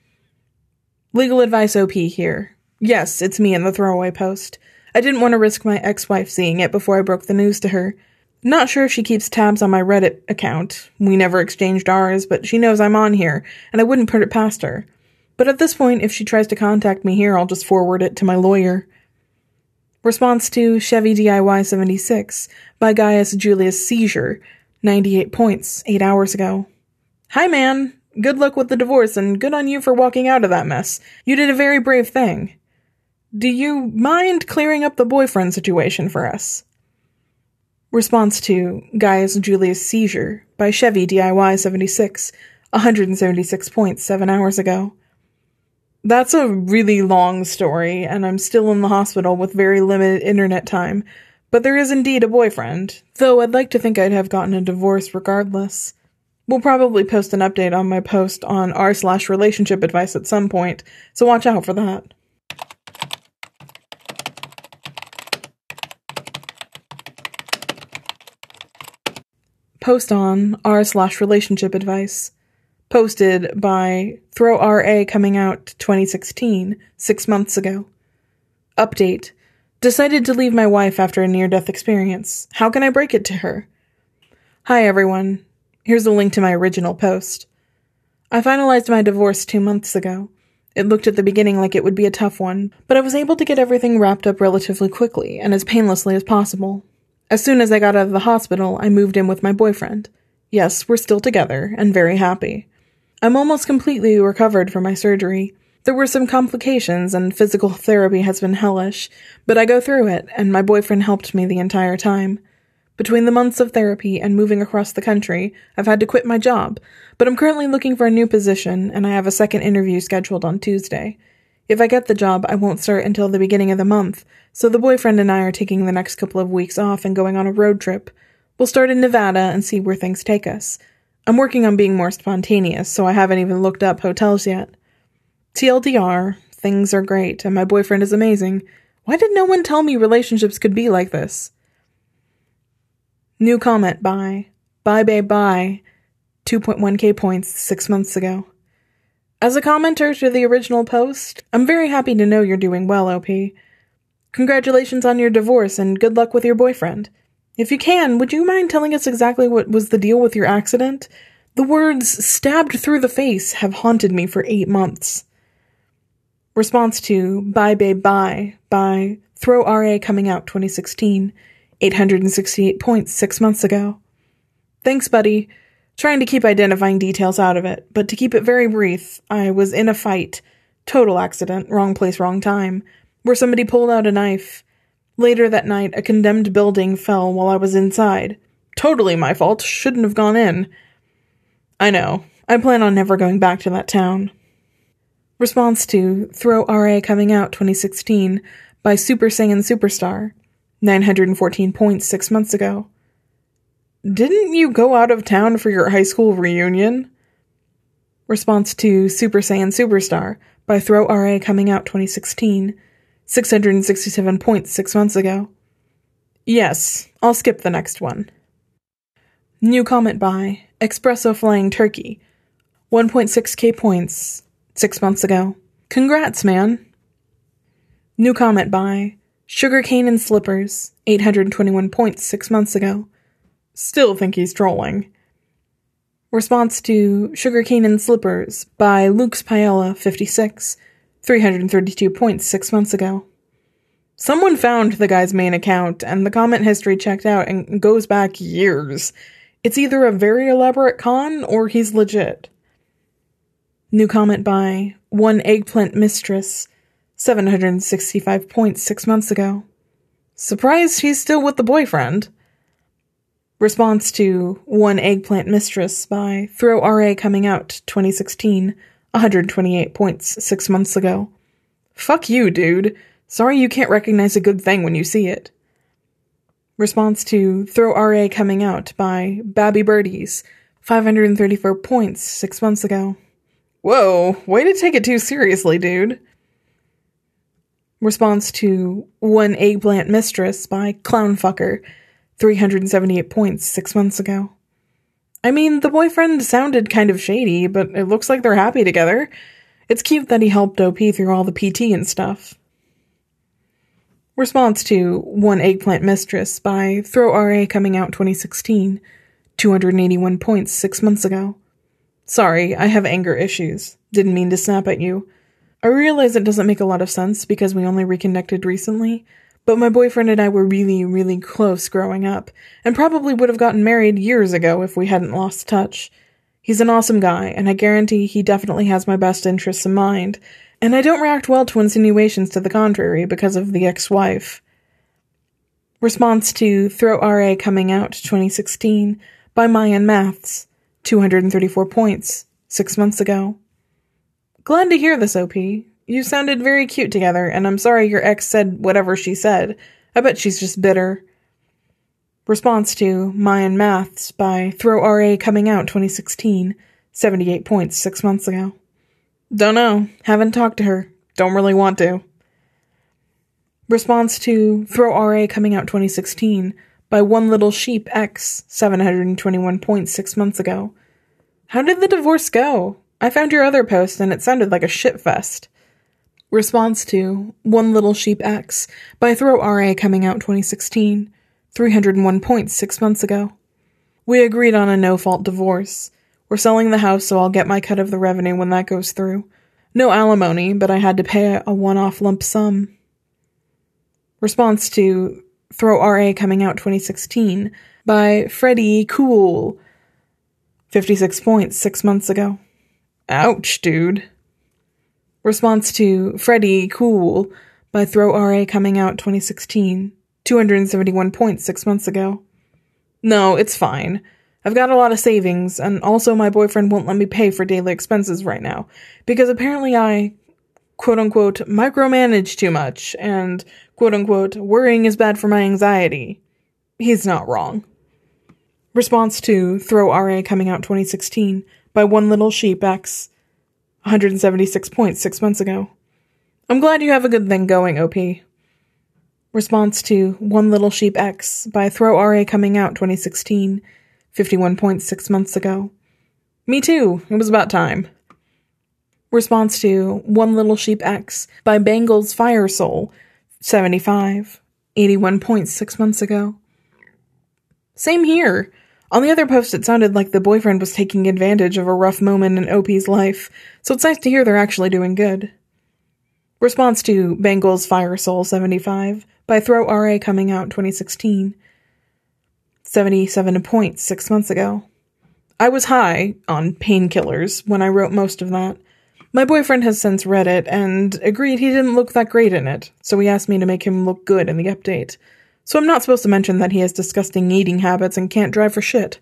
Speaker 1: Legal Advice OP here. Yes, it's me in the throwaway post. I didn't want to risk my ex-wife seeing it before I broke the news to her. Not sure if she keeps tabs on my Reddit account. We never exchanged ours, but she knows I'm on here, and I wouldn't put it past her. But at this point, if she tries to contact me here, I'll just forward it to my lawyer. Response to Chevy DIY 76 by Gaius Julius Seizure, 98 points 8 hours ago. Hi, man. Good luck with the divorce, and good on you for walking out of that mess. You did a very brave thing. Do you mind clearing up the boyfriend situation for us? Response to Gaius Julius Seizure by Chevy DIY 76, 176 points 7 hours ago. That's a really long story, and I'm still in the hospital with very limited internet time, but there is indeed a boyfriend, though I'd like to think I'd have gotten a divorce regardless. We'll probably post an update on my post on r/relationship advice at some point, so watch out for that. Post on r/relationship advice. Posted by Throw RA coming out 2016, 6 months ago. Update. Decided to leave my wife after a near-death experience. How can I break it to her? Hi everyone. Here's a link to my original post. I finalized my divorce 2 months ago. It looked at the beginning like it would be a tough one, but I was able to get everything wrapped up relatively quickly and as painlessly as possible. As soon as I got out of the hospital, I moved in with my boyfriend. Yes, we're still together and very happy. I'm almost completely recovered from my surgery. There were some complications and physical therapy has been hellish, but I go through it and my boyfriend helped me the entire time. Between the months of therapy and moving across the country, I've had to quit my job, but I'm currently looking for a new position and I have a second interview scheduled on Tuesday. If I get the job, I won't start until the beginning of the month, so the boyfriend and I are taking the next couple of weeks off and going on a road trip. We'll start in Nevada and see where things take us. I'm working on being more spontaneous, so I haven't even looked up hotels yet. TLDR, things are great, and my boyfriend is amazing. Why did no one tell me relationships could be like this? New comment by Bye Babe Bye, 2.1k points 6 months ago. As a commenter to the original post, I'm very happy to know you're doing well, OP. Congratulations on your divorce and good luck with your boyfriend. If you can, would you mind telling us exactly what was the deal with your accident? The words stabbed through the face have haunted me for 8 months. Response to Bye Babe Bye by Throw RA Coming Out 2016, 868 points 6 months ago. Thanks, buddy. Trying to keep identifying details out of it, but to keep it very brief, I was in a fight. Total accident, wrong place, wrong time, where somebody pulled out a knife. Later that night, a condemned building fell while I was inside. Totally my fault, shouldn't have gone in. I know. I plan on never going back to that town. Response to Throw RA Coming Out 2016 by Super Saiyan Superstar, 914 points 6 months ago. Didn't you go out of town for your high school reunion? Response to Super Saiyan Superstar by Throw RA Coming Out 2016, 667 points 6 months ago. Yes, I'll skip the next one. New comment by Espresso Flying Turkey, 1.6k points 6 months ago. Congrats, man. New comment by Sugarcane and Slippers, 821 points 6 months ago. Still think he's trolling. Response to Sugarcane and Slippers by Luke's Paella 56, 332 points 6 months ago. Someone found the guy's main account, and the comment history checked out and goes back years. It's either a very elaborate con, or he's legit. New comment by One Eggplant Mistress, 765 points 6 months ago. Surprised he's still with the boyfriend. Response to One Eggplant Mistress by Throw RA Coming Out 2016, 128 points 6 months ago. Fuck you, dude. Sorry you can't recognize a good thing when you see it. Response to Throw RA Coming Out by Babby Birdies, 534 points 6 months ago. Whoa, way to take it too seriously, dude. Response to One Eggplant Mistress by Clownfucker, 378 points 6 months ago. I mean, the boyfriend sounded kind of shady, but it looks like they're happy together. It's cute that he helped OP through all the PT and stuff. Response to One Eggplant Mistress by Throw RA Coming Out 2016, 281 points 6 months ago. Sorry, I have anger issues. Didn't mean to snap at you. I realize it doesn't make a lot of sense because we only reconnected recently, but my boyfriend and I were really, really close growing up, and probably would have gotten married years ago if we hadn't lost touch. He's an awesome guy, and I guarantee he definitely has my best interests in mind, and I don't react well to insinuations to the contrary because of the ex-wife. Response to Throw RA Coming Out 2016 by Mayan Maths, 234 points 6 months ago. Glad to hear this, OP. You sounded very cute together, and I'm sorry your ex said whatever she said. I bet she's just bitter. Response to Mayan Maths by Throw RA Coming Out 2016, 78 points 6 months ago. Don't know. Haven't talked to her. Don't really want to. Response to Throw RA Coming Out 2016 by One Little Sheep X, 721 points 6 months ago. How did the divorce go? I found your other post and it sounded like a shitfest. Response to One Little Sheep X by Throw RA Coming Out 2016, 301 points 6 months ago. We agreed on a no-fault divorce. We're selling the house, so I'll get my cut of the revenue when that goes through. No alimony, but I had to pay a one-off lump sum. Response to Throw RA Coming Out 2016 by Freddie Cool, 56 points 6 months ago. Ouch, dude. Response to Freddie Cool by Throw RA Coming Out 2016, 271 points 6 months ago. No, it's fine. I've got a lot of savings, and also my boyfriend won't let me pay for daily expenses right now, because apparently I, quote-unquote, micromanage too much, and, quote-unquote, worrying is bad for my anxiety. He's not wrong. Response to Throw RA Coming Out 2016 by One Little Sheep X, 176 points 6 months ago. I'm glad you have a good thing going, OP. Response to One Little Sheep X by Throw RA Coming Out 2016, 51 points 6 months ago. Me too. It was about time. Response to One Little Sheep X by Bangles Fire Soul, 75, 81 points 6 months ago. Same here. On the other post, it sounded like the boyfriend was taking advantage of a rough moment in OP's life, so it's nice to hear they're actually doing good. Response to Bangles Fire Soul, 75, by Throw RA coming out 2016, 77 points 6 months ago. I was high on painkillers when I wrote most of that. My boyfriend has since read it and agreed he didn't look that great in it, so he asked me to make him look good in the update. So I'm not supposed to mention that he has disgusting eating habits and can't drive for shit.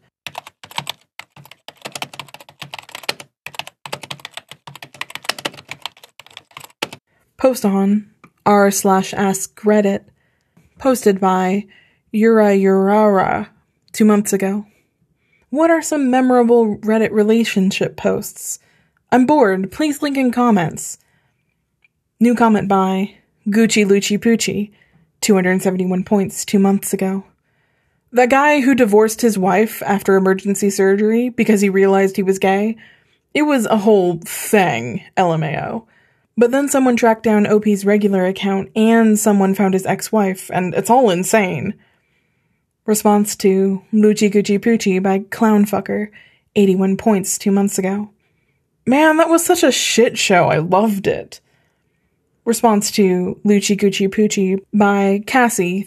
Speaker 1: Post on r/askreddit, posted by Urara 2 months ago. What are some memorable Reddit relationship posts? I'm bored. Please link in comments. New comment by Gucci Lucci Poochie, 271 points 2 months ago. That guy who divorced his wife after emergency surgery because he realized he was gay, it was a whole thing, LMAO. But then someone tracked down OP's regular account and someone found his ex-wife, and it's all insane. Response to Lucci Gucci Poochie by Clownfucker, 81 points 2 months ago. Man, that was such a shit show. I loved it. Response to Lucci Gucci Poochie by Cassie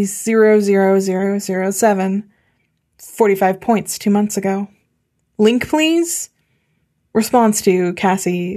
Speaker 1: 300007, 45 points 2 months ago. Link, please? Response to Cassie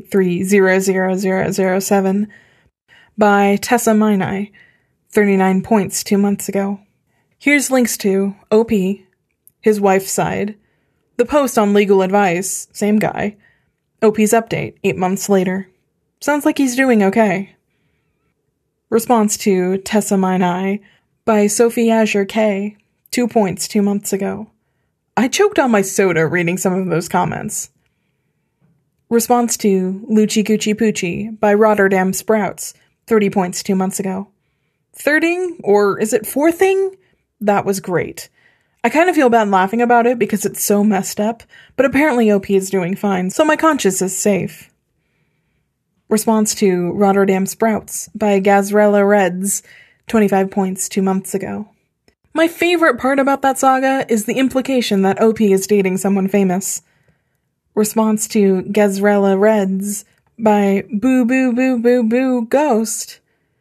Speaker 1: 300007 by Tessa Minai, 39 points 2 months ago. Here's links to OP, his wife's side, the post on legal advice, same guy, OP's update 8 months later. Sounds like he's doing okay. Response to Tessa Minai by Sophie Azure K, 2 points 2 months ago. I choked on my soda reading some of those comments. Response to Lucci Gucci Poochie by Rotterdam Sprouts, 30 points 2 months ago. Thirding, or is it fourthing? That was great. I kind of feel bad laughing about it because it's so messed up, but apparently OP is doing fine, so my conscience is safe. Response to Rotterdam Sprouts by Gazrella Reds, 25 points 2 months ago. My favorite part about that saga is the implication that OP is dating someone famous. Response to Gazrella Reds by Boo Boo Boo Boo Boo Ghost,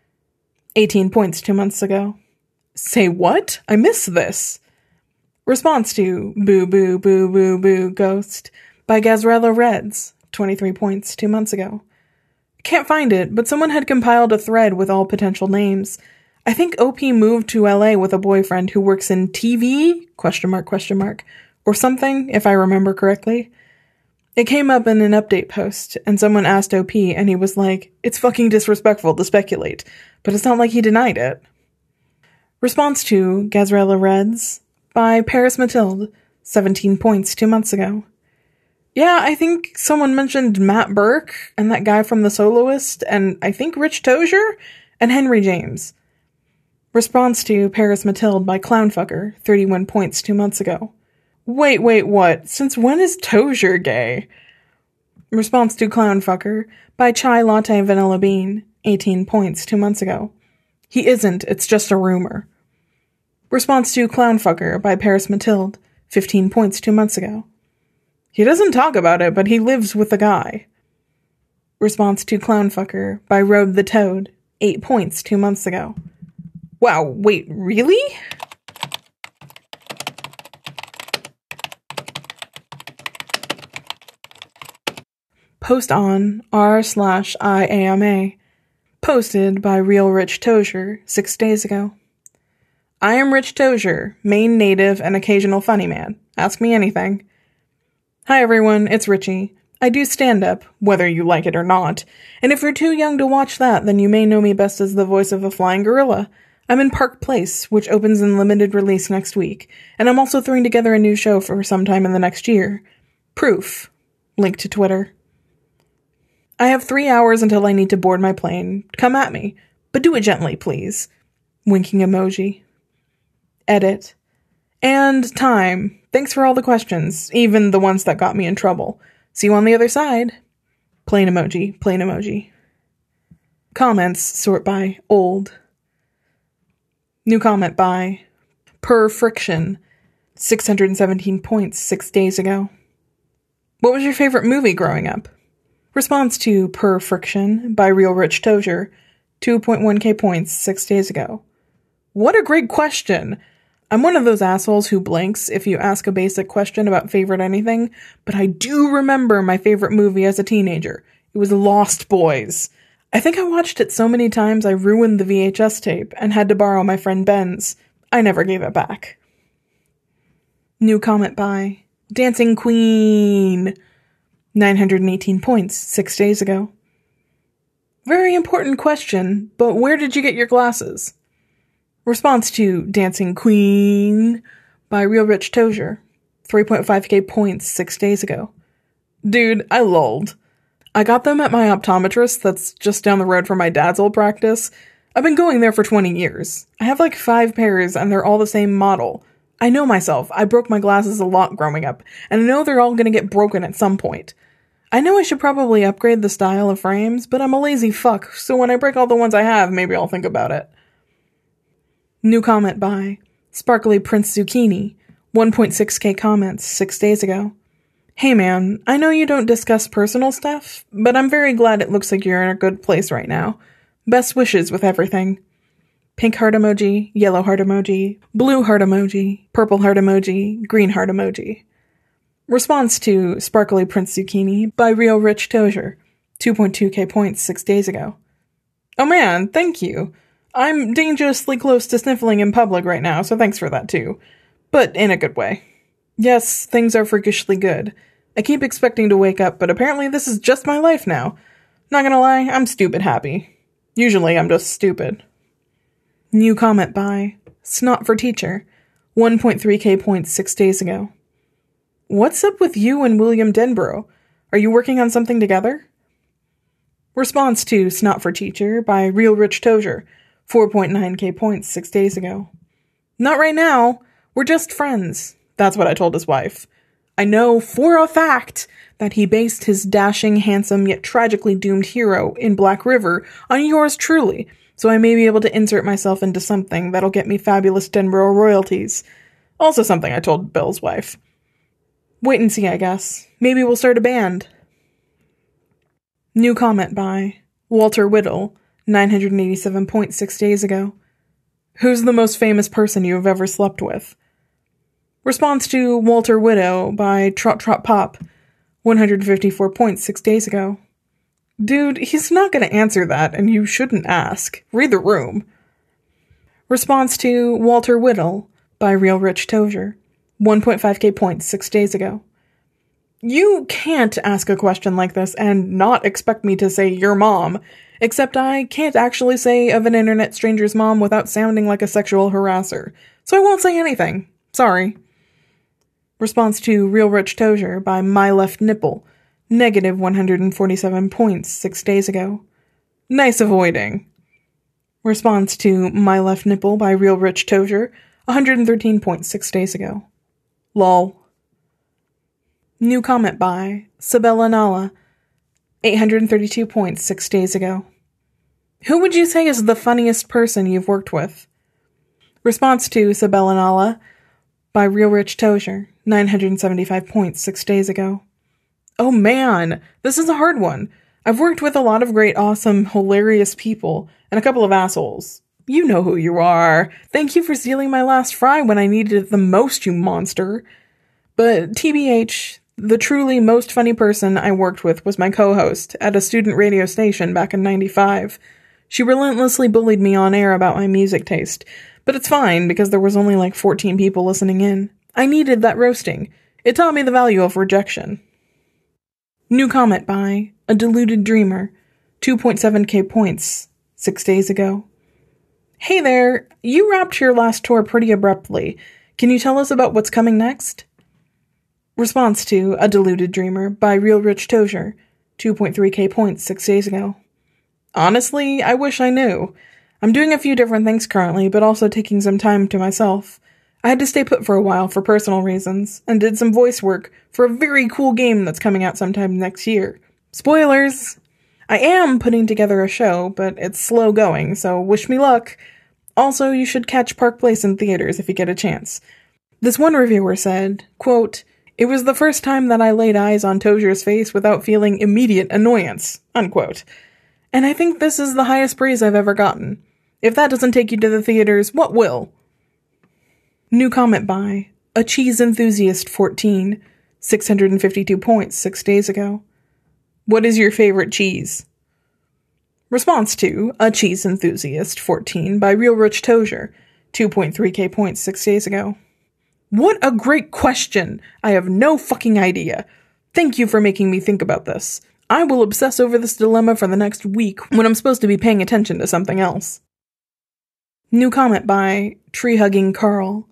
Speaker 1: 18 points 2 months ago. Say what? I missed this. Response to Boo Boo Boo Boo Boo Ghost by Gazrella Reds, 23 points 2 months ago. Can't find it, but someone had compiled a thread with all potential names. I think OP moved to LA with a boyfriend who works in TV? ? Or something, if I remember correctly. It came up in an update post, and someone asked OP, and he was like, it's fucking disrespectful to speculate, but it's not like he denied it. Response to Gazrella Reds by Paris Mathilde, 17 points 2 months ago. Yeah, I think someone mentioned Matt Burke, and that guy from The Soloist, and I think Rich Tozier, and Henry James. Response to Paris Mathilde by Clownfucker, 31 points 2 months ago. Wait, what? Since when is Tozier gay? Response to Clownfucker by Chai Latte Vanilla Bean, 18 points 2 months ago. He isn't, it's just a rumor. Response to Clownfucker by Paris Mathilde, 15 points 2 months ago. He doesn't talk about it, but he lives with a guy. Response to Clownfucker by Robe the Toad, 8 points 2 months ago. Wow, wait, really? Post on r/IAMA, posted by Real Rich Tozier 6 days ago. I am Rich Tozier, Maine native and occasional funny man. Ask me anything. Hi everyone, it's Richie. I do stand-up, whether you like it or not, and if you're too young to watch that, then you may know me best as the voice of a flying gorilla. I'm in Park Place, which opens in limited release next week, and I'm also throwing together a new show for sometime in the next year. Proof. Link to Twitter. I have 3 hours until I need to board my plane. Come at me, but do it gently, please. Winking emoji. Edit. And time. Thanks for all the questions, even the ones that got me in trouble. See you on the other side. Plain emoji, plain emoji. Comments sort by old. New comment by Per Friction, 617 points 6 days ago. What was your favorite movie growing up? Response to Per Friction by Real Rich Tozier, 2.1k points 6 days ago. What a great question! I'm one of those assholes who blinks if you ask a basic question about favorite anything, but I do remember my favorite movie as a teenager. It was Lost Boys. I think I watched it so many times I ruined the VHS tape and had to borrow my friend Ben's. I never gave it back. New comment by Dancing Queen, 918 points 6 days ago. Very important question, but where did you get your glasses? Response to Dancing Queen by Real Rich Tozier, 3.5k points 6 days ago. Dude, I lulled. I got them at my optometrist that's just down the road from my dad's old practice. I've been going there for 20 years. I have like 5 pairs and they're all the same model. I know myself. I broke my glasses a lot growing up, and I know they're all going to get broken at some point. I know I should probably upgrade the style of frames, but I'm a lazy fuck, so when I break all the ones I have, maybe I'll think about it. New comment by Sparkly Prince Zucchini, 1.6k comments 6 days ago. Hey man, I know you don't discuss personal stuff, but I'm very glad it looks like you're in a good place right now. Best wishes with everything. Pink heart emoji, yellow heart emoji, blue heart emoji, purple heart emoji, green heart emoji. Response to Sparkly Prince Zucchini by Real Rich Tozier, 2.2k points 6 days ago. Oh man, thank you. I'm dangerously close to sniffling in public right now, so thanks for that too. But in a good way. Yes, things are freakishly good. I keep expecting to wake up, but apparently this is just my life now. Not gonna lie, I'm stupid happy. Usually I'm just stupid. New comment by Snot for Teacher, 1.3k points 6 days ago. What's up with you and William Denbrough? Are you working on something together? Response to Snot for Teacher by Real Rich Tozier, 4.9k points 6 days ago. Not right now. We're just friends. That's what I told his wife. I know for a fact that he based his dashing, handsome, yet tragically doomed hero in Black River on yours truly, so I may be able to insert myself into something that'll get me fabulous Denbrough royalties. Also something I told Bill's wife. Wait and see, I guess. Maybe we'll start a band. New comment by Walter Whittle, 987.6 days ago. Who's the most famous person you have ever slept with? Response to Walter Whittle by Trot Trot Pop, 154.6 days ago. Dude, he's not going to answer that, and you shouldn't ask. Read the room. Response to Walter Whittle by Real Rich Tozier, 1.5k points 6 days ago. You can't ask a question like this and not expect me to say your mom, except I can't actually say of an internet stranger's mom without sounding like a sexual harasser, so I won't say anything. Sorry. Response to Real Rich Tozier by My Left Nipple, negative 147 points 6 days ago. Nice avoiding. Response to My Left Nipple by Real Rich Tozier, 113.6 days ago. Lol. New comment by Sabella Nala, 832 points 6 days ago. Who would you say is the funniest person you've worked with? Response to Sabella Nala by Real Rich Tozier, 975 points 6 days ago. Oh man, this is a hard one. I've worked with a lot of great, awesome, hilarious people, and a couple of assholes. You know who you are. Thank you for stealing my last fry when I needed it the most, you monster. But TBH, the truly most funny person I worked with was my co-host at a student radio station back in '95. She relentlessly bullied me on air about my music taste, but it's fine because there was only like 14 people listening in. I needed that roasting. It taught me the value of rejection. New comment by A Deluded Dreamer, 2.7k points 6 days ago. Hey there, you wrapped your last tour pretty abruptly. Can you tell us about what's coming next? Response to A Deluded Dreamer by Real Rich Tozier, 2.3k points 6 days ago. Honestly, I wish I knew. I'm doing a few different things currently, but also taking some time to myself. I had to stay put for a while for personal reasons, and did some voice work for a very cool game that's coming out sometime next year. Spoilers! I am putting together a show, but it's slow going, so wish me luck. Also, you should catch Park Place in theaters if you get a chance. This one reviewer said, quote, "It was the first time that I laid eyes on Tozier's face without feeling immediate annoyance," unquote. And I think this is the highest praise I've ever gotten. If that doesn't take you to the theaters, what will? New comment by A Cheese Enthusiast 14, 652 points 6 days ago. What is your favorite cheese? Response to A Cheese Enthusiast 14 by Real Rich Tozier, 2.3k points 6 days ago. What a great question! I have no fucking idea. Thank you for making me think about this. I will obsess over this dilemma for the next week when I'm supposed to be paying attention to something else. New comment by Tree Hugging Carl,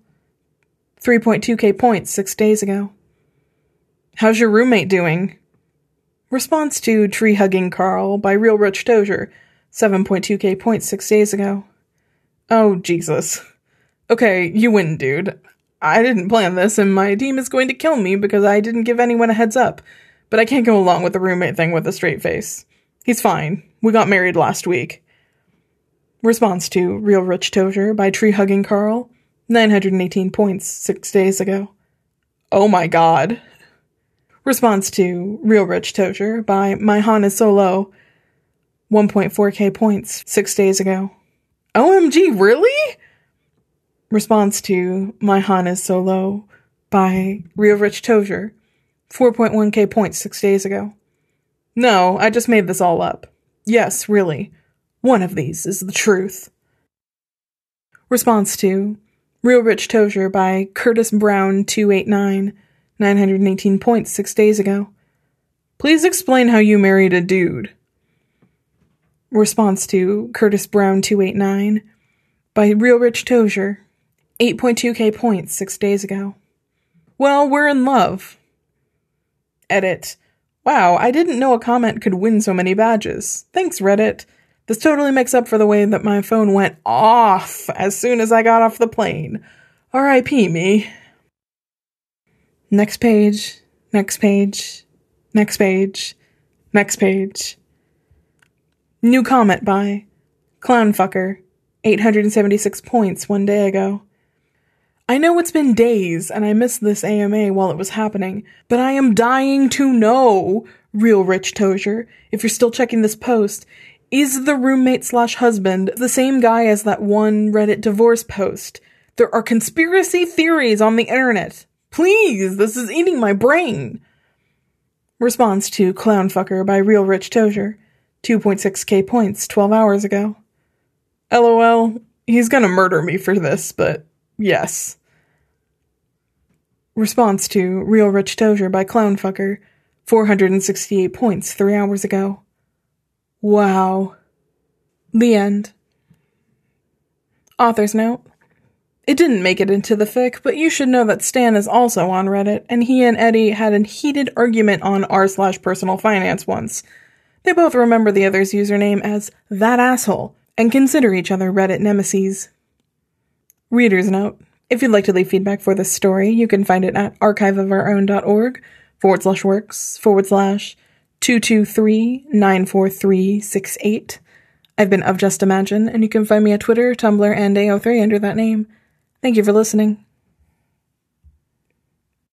Speaker 1: 3.2k points 6 days ago. How's your roommate doing? Response to Tree Hugging Carl by Real Rich Tozier, 7.2k points 6 days ago. Oh, Jesus. Okay, you win, dude. I didn't plan this, and my team is going to kill me because I didn't give anyone a heads up. But I can't go along with the roommate thing with a straight face. He's fine. We got married last week. Response to Real Rich Tozier by Tree Hugging Carl, 918 points 6 days ago. Oh my god. Response to Real Rich Tozier by My Han is So Low, 1.4k points 6 days ago. OMG, really? Response to My Han is So Low by Real Rich Tozier, 4.1k points 6 days ago. No, I just made this all up. Yes, really. One of these is the truth. Response to Real Rich Tozier by Curtis Brown 289, 918 points 6 days ago. Please explain how you married a dude. Response to Curtis Brown 289 by Real Rich Tozier, 8.2k points 6 days ago. Well, we're in love. Edit. Wow, I didn't know a comment could win so many badges. Thanks, Reddit. This totally makes up for the way that my phone went off as soon as I got off the plane. R.I.P. me. Next page, next page, next page, next page. New comment by Clownfucker, 876 points 1 day ago. I know it's been days, and I missed this AMA while it was happening, but I am dying to know, Real Rich Tozier, if you're still checking this post, is the roommate/husband the same guy as that one Reddit divorce post? There are conspiracy theories on the internet. Please, this is eating my brain. Response to Clownfucker by Real Rich Tozier, 2.6k points 12 hours ago. LOL, he's gonna murder me for this, but yes. Response to Real Rich Tozier by Clownfucker, 468 points 3 hours ago. Wow. The end. Author's note. It didn't make it into the fic, but you should know that Stan is also on Reddit, and he and Eddie had a heated argument on r/personal finance once. They both remember the other's username as that asshole, and consider each other Reddit nemeses. Reader's note. If you'd like to leave feedback for this story, you can find it at archiveofourown.org/works/223-94368. I've been Of Just Imagine, and you can find me at Twitter, Tumblr, and AO3 under that name. Thank you for listening.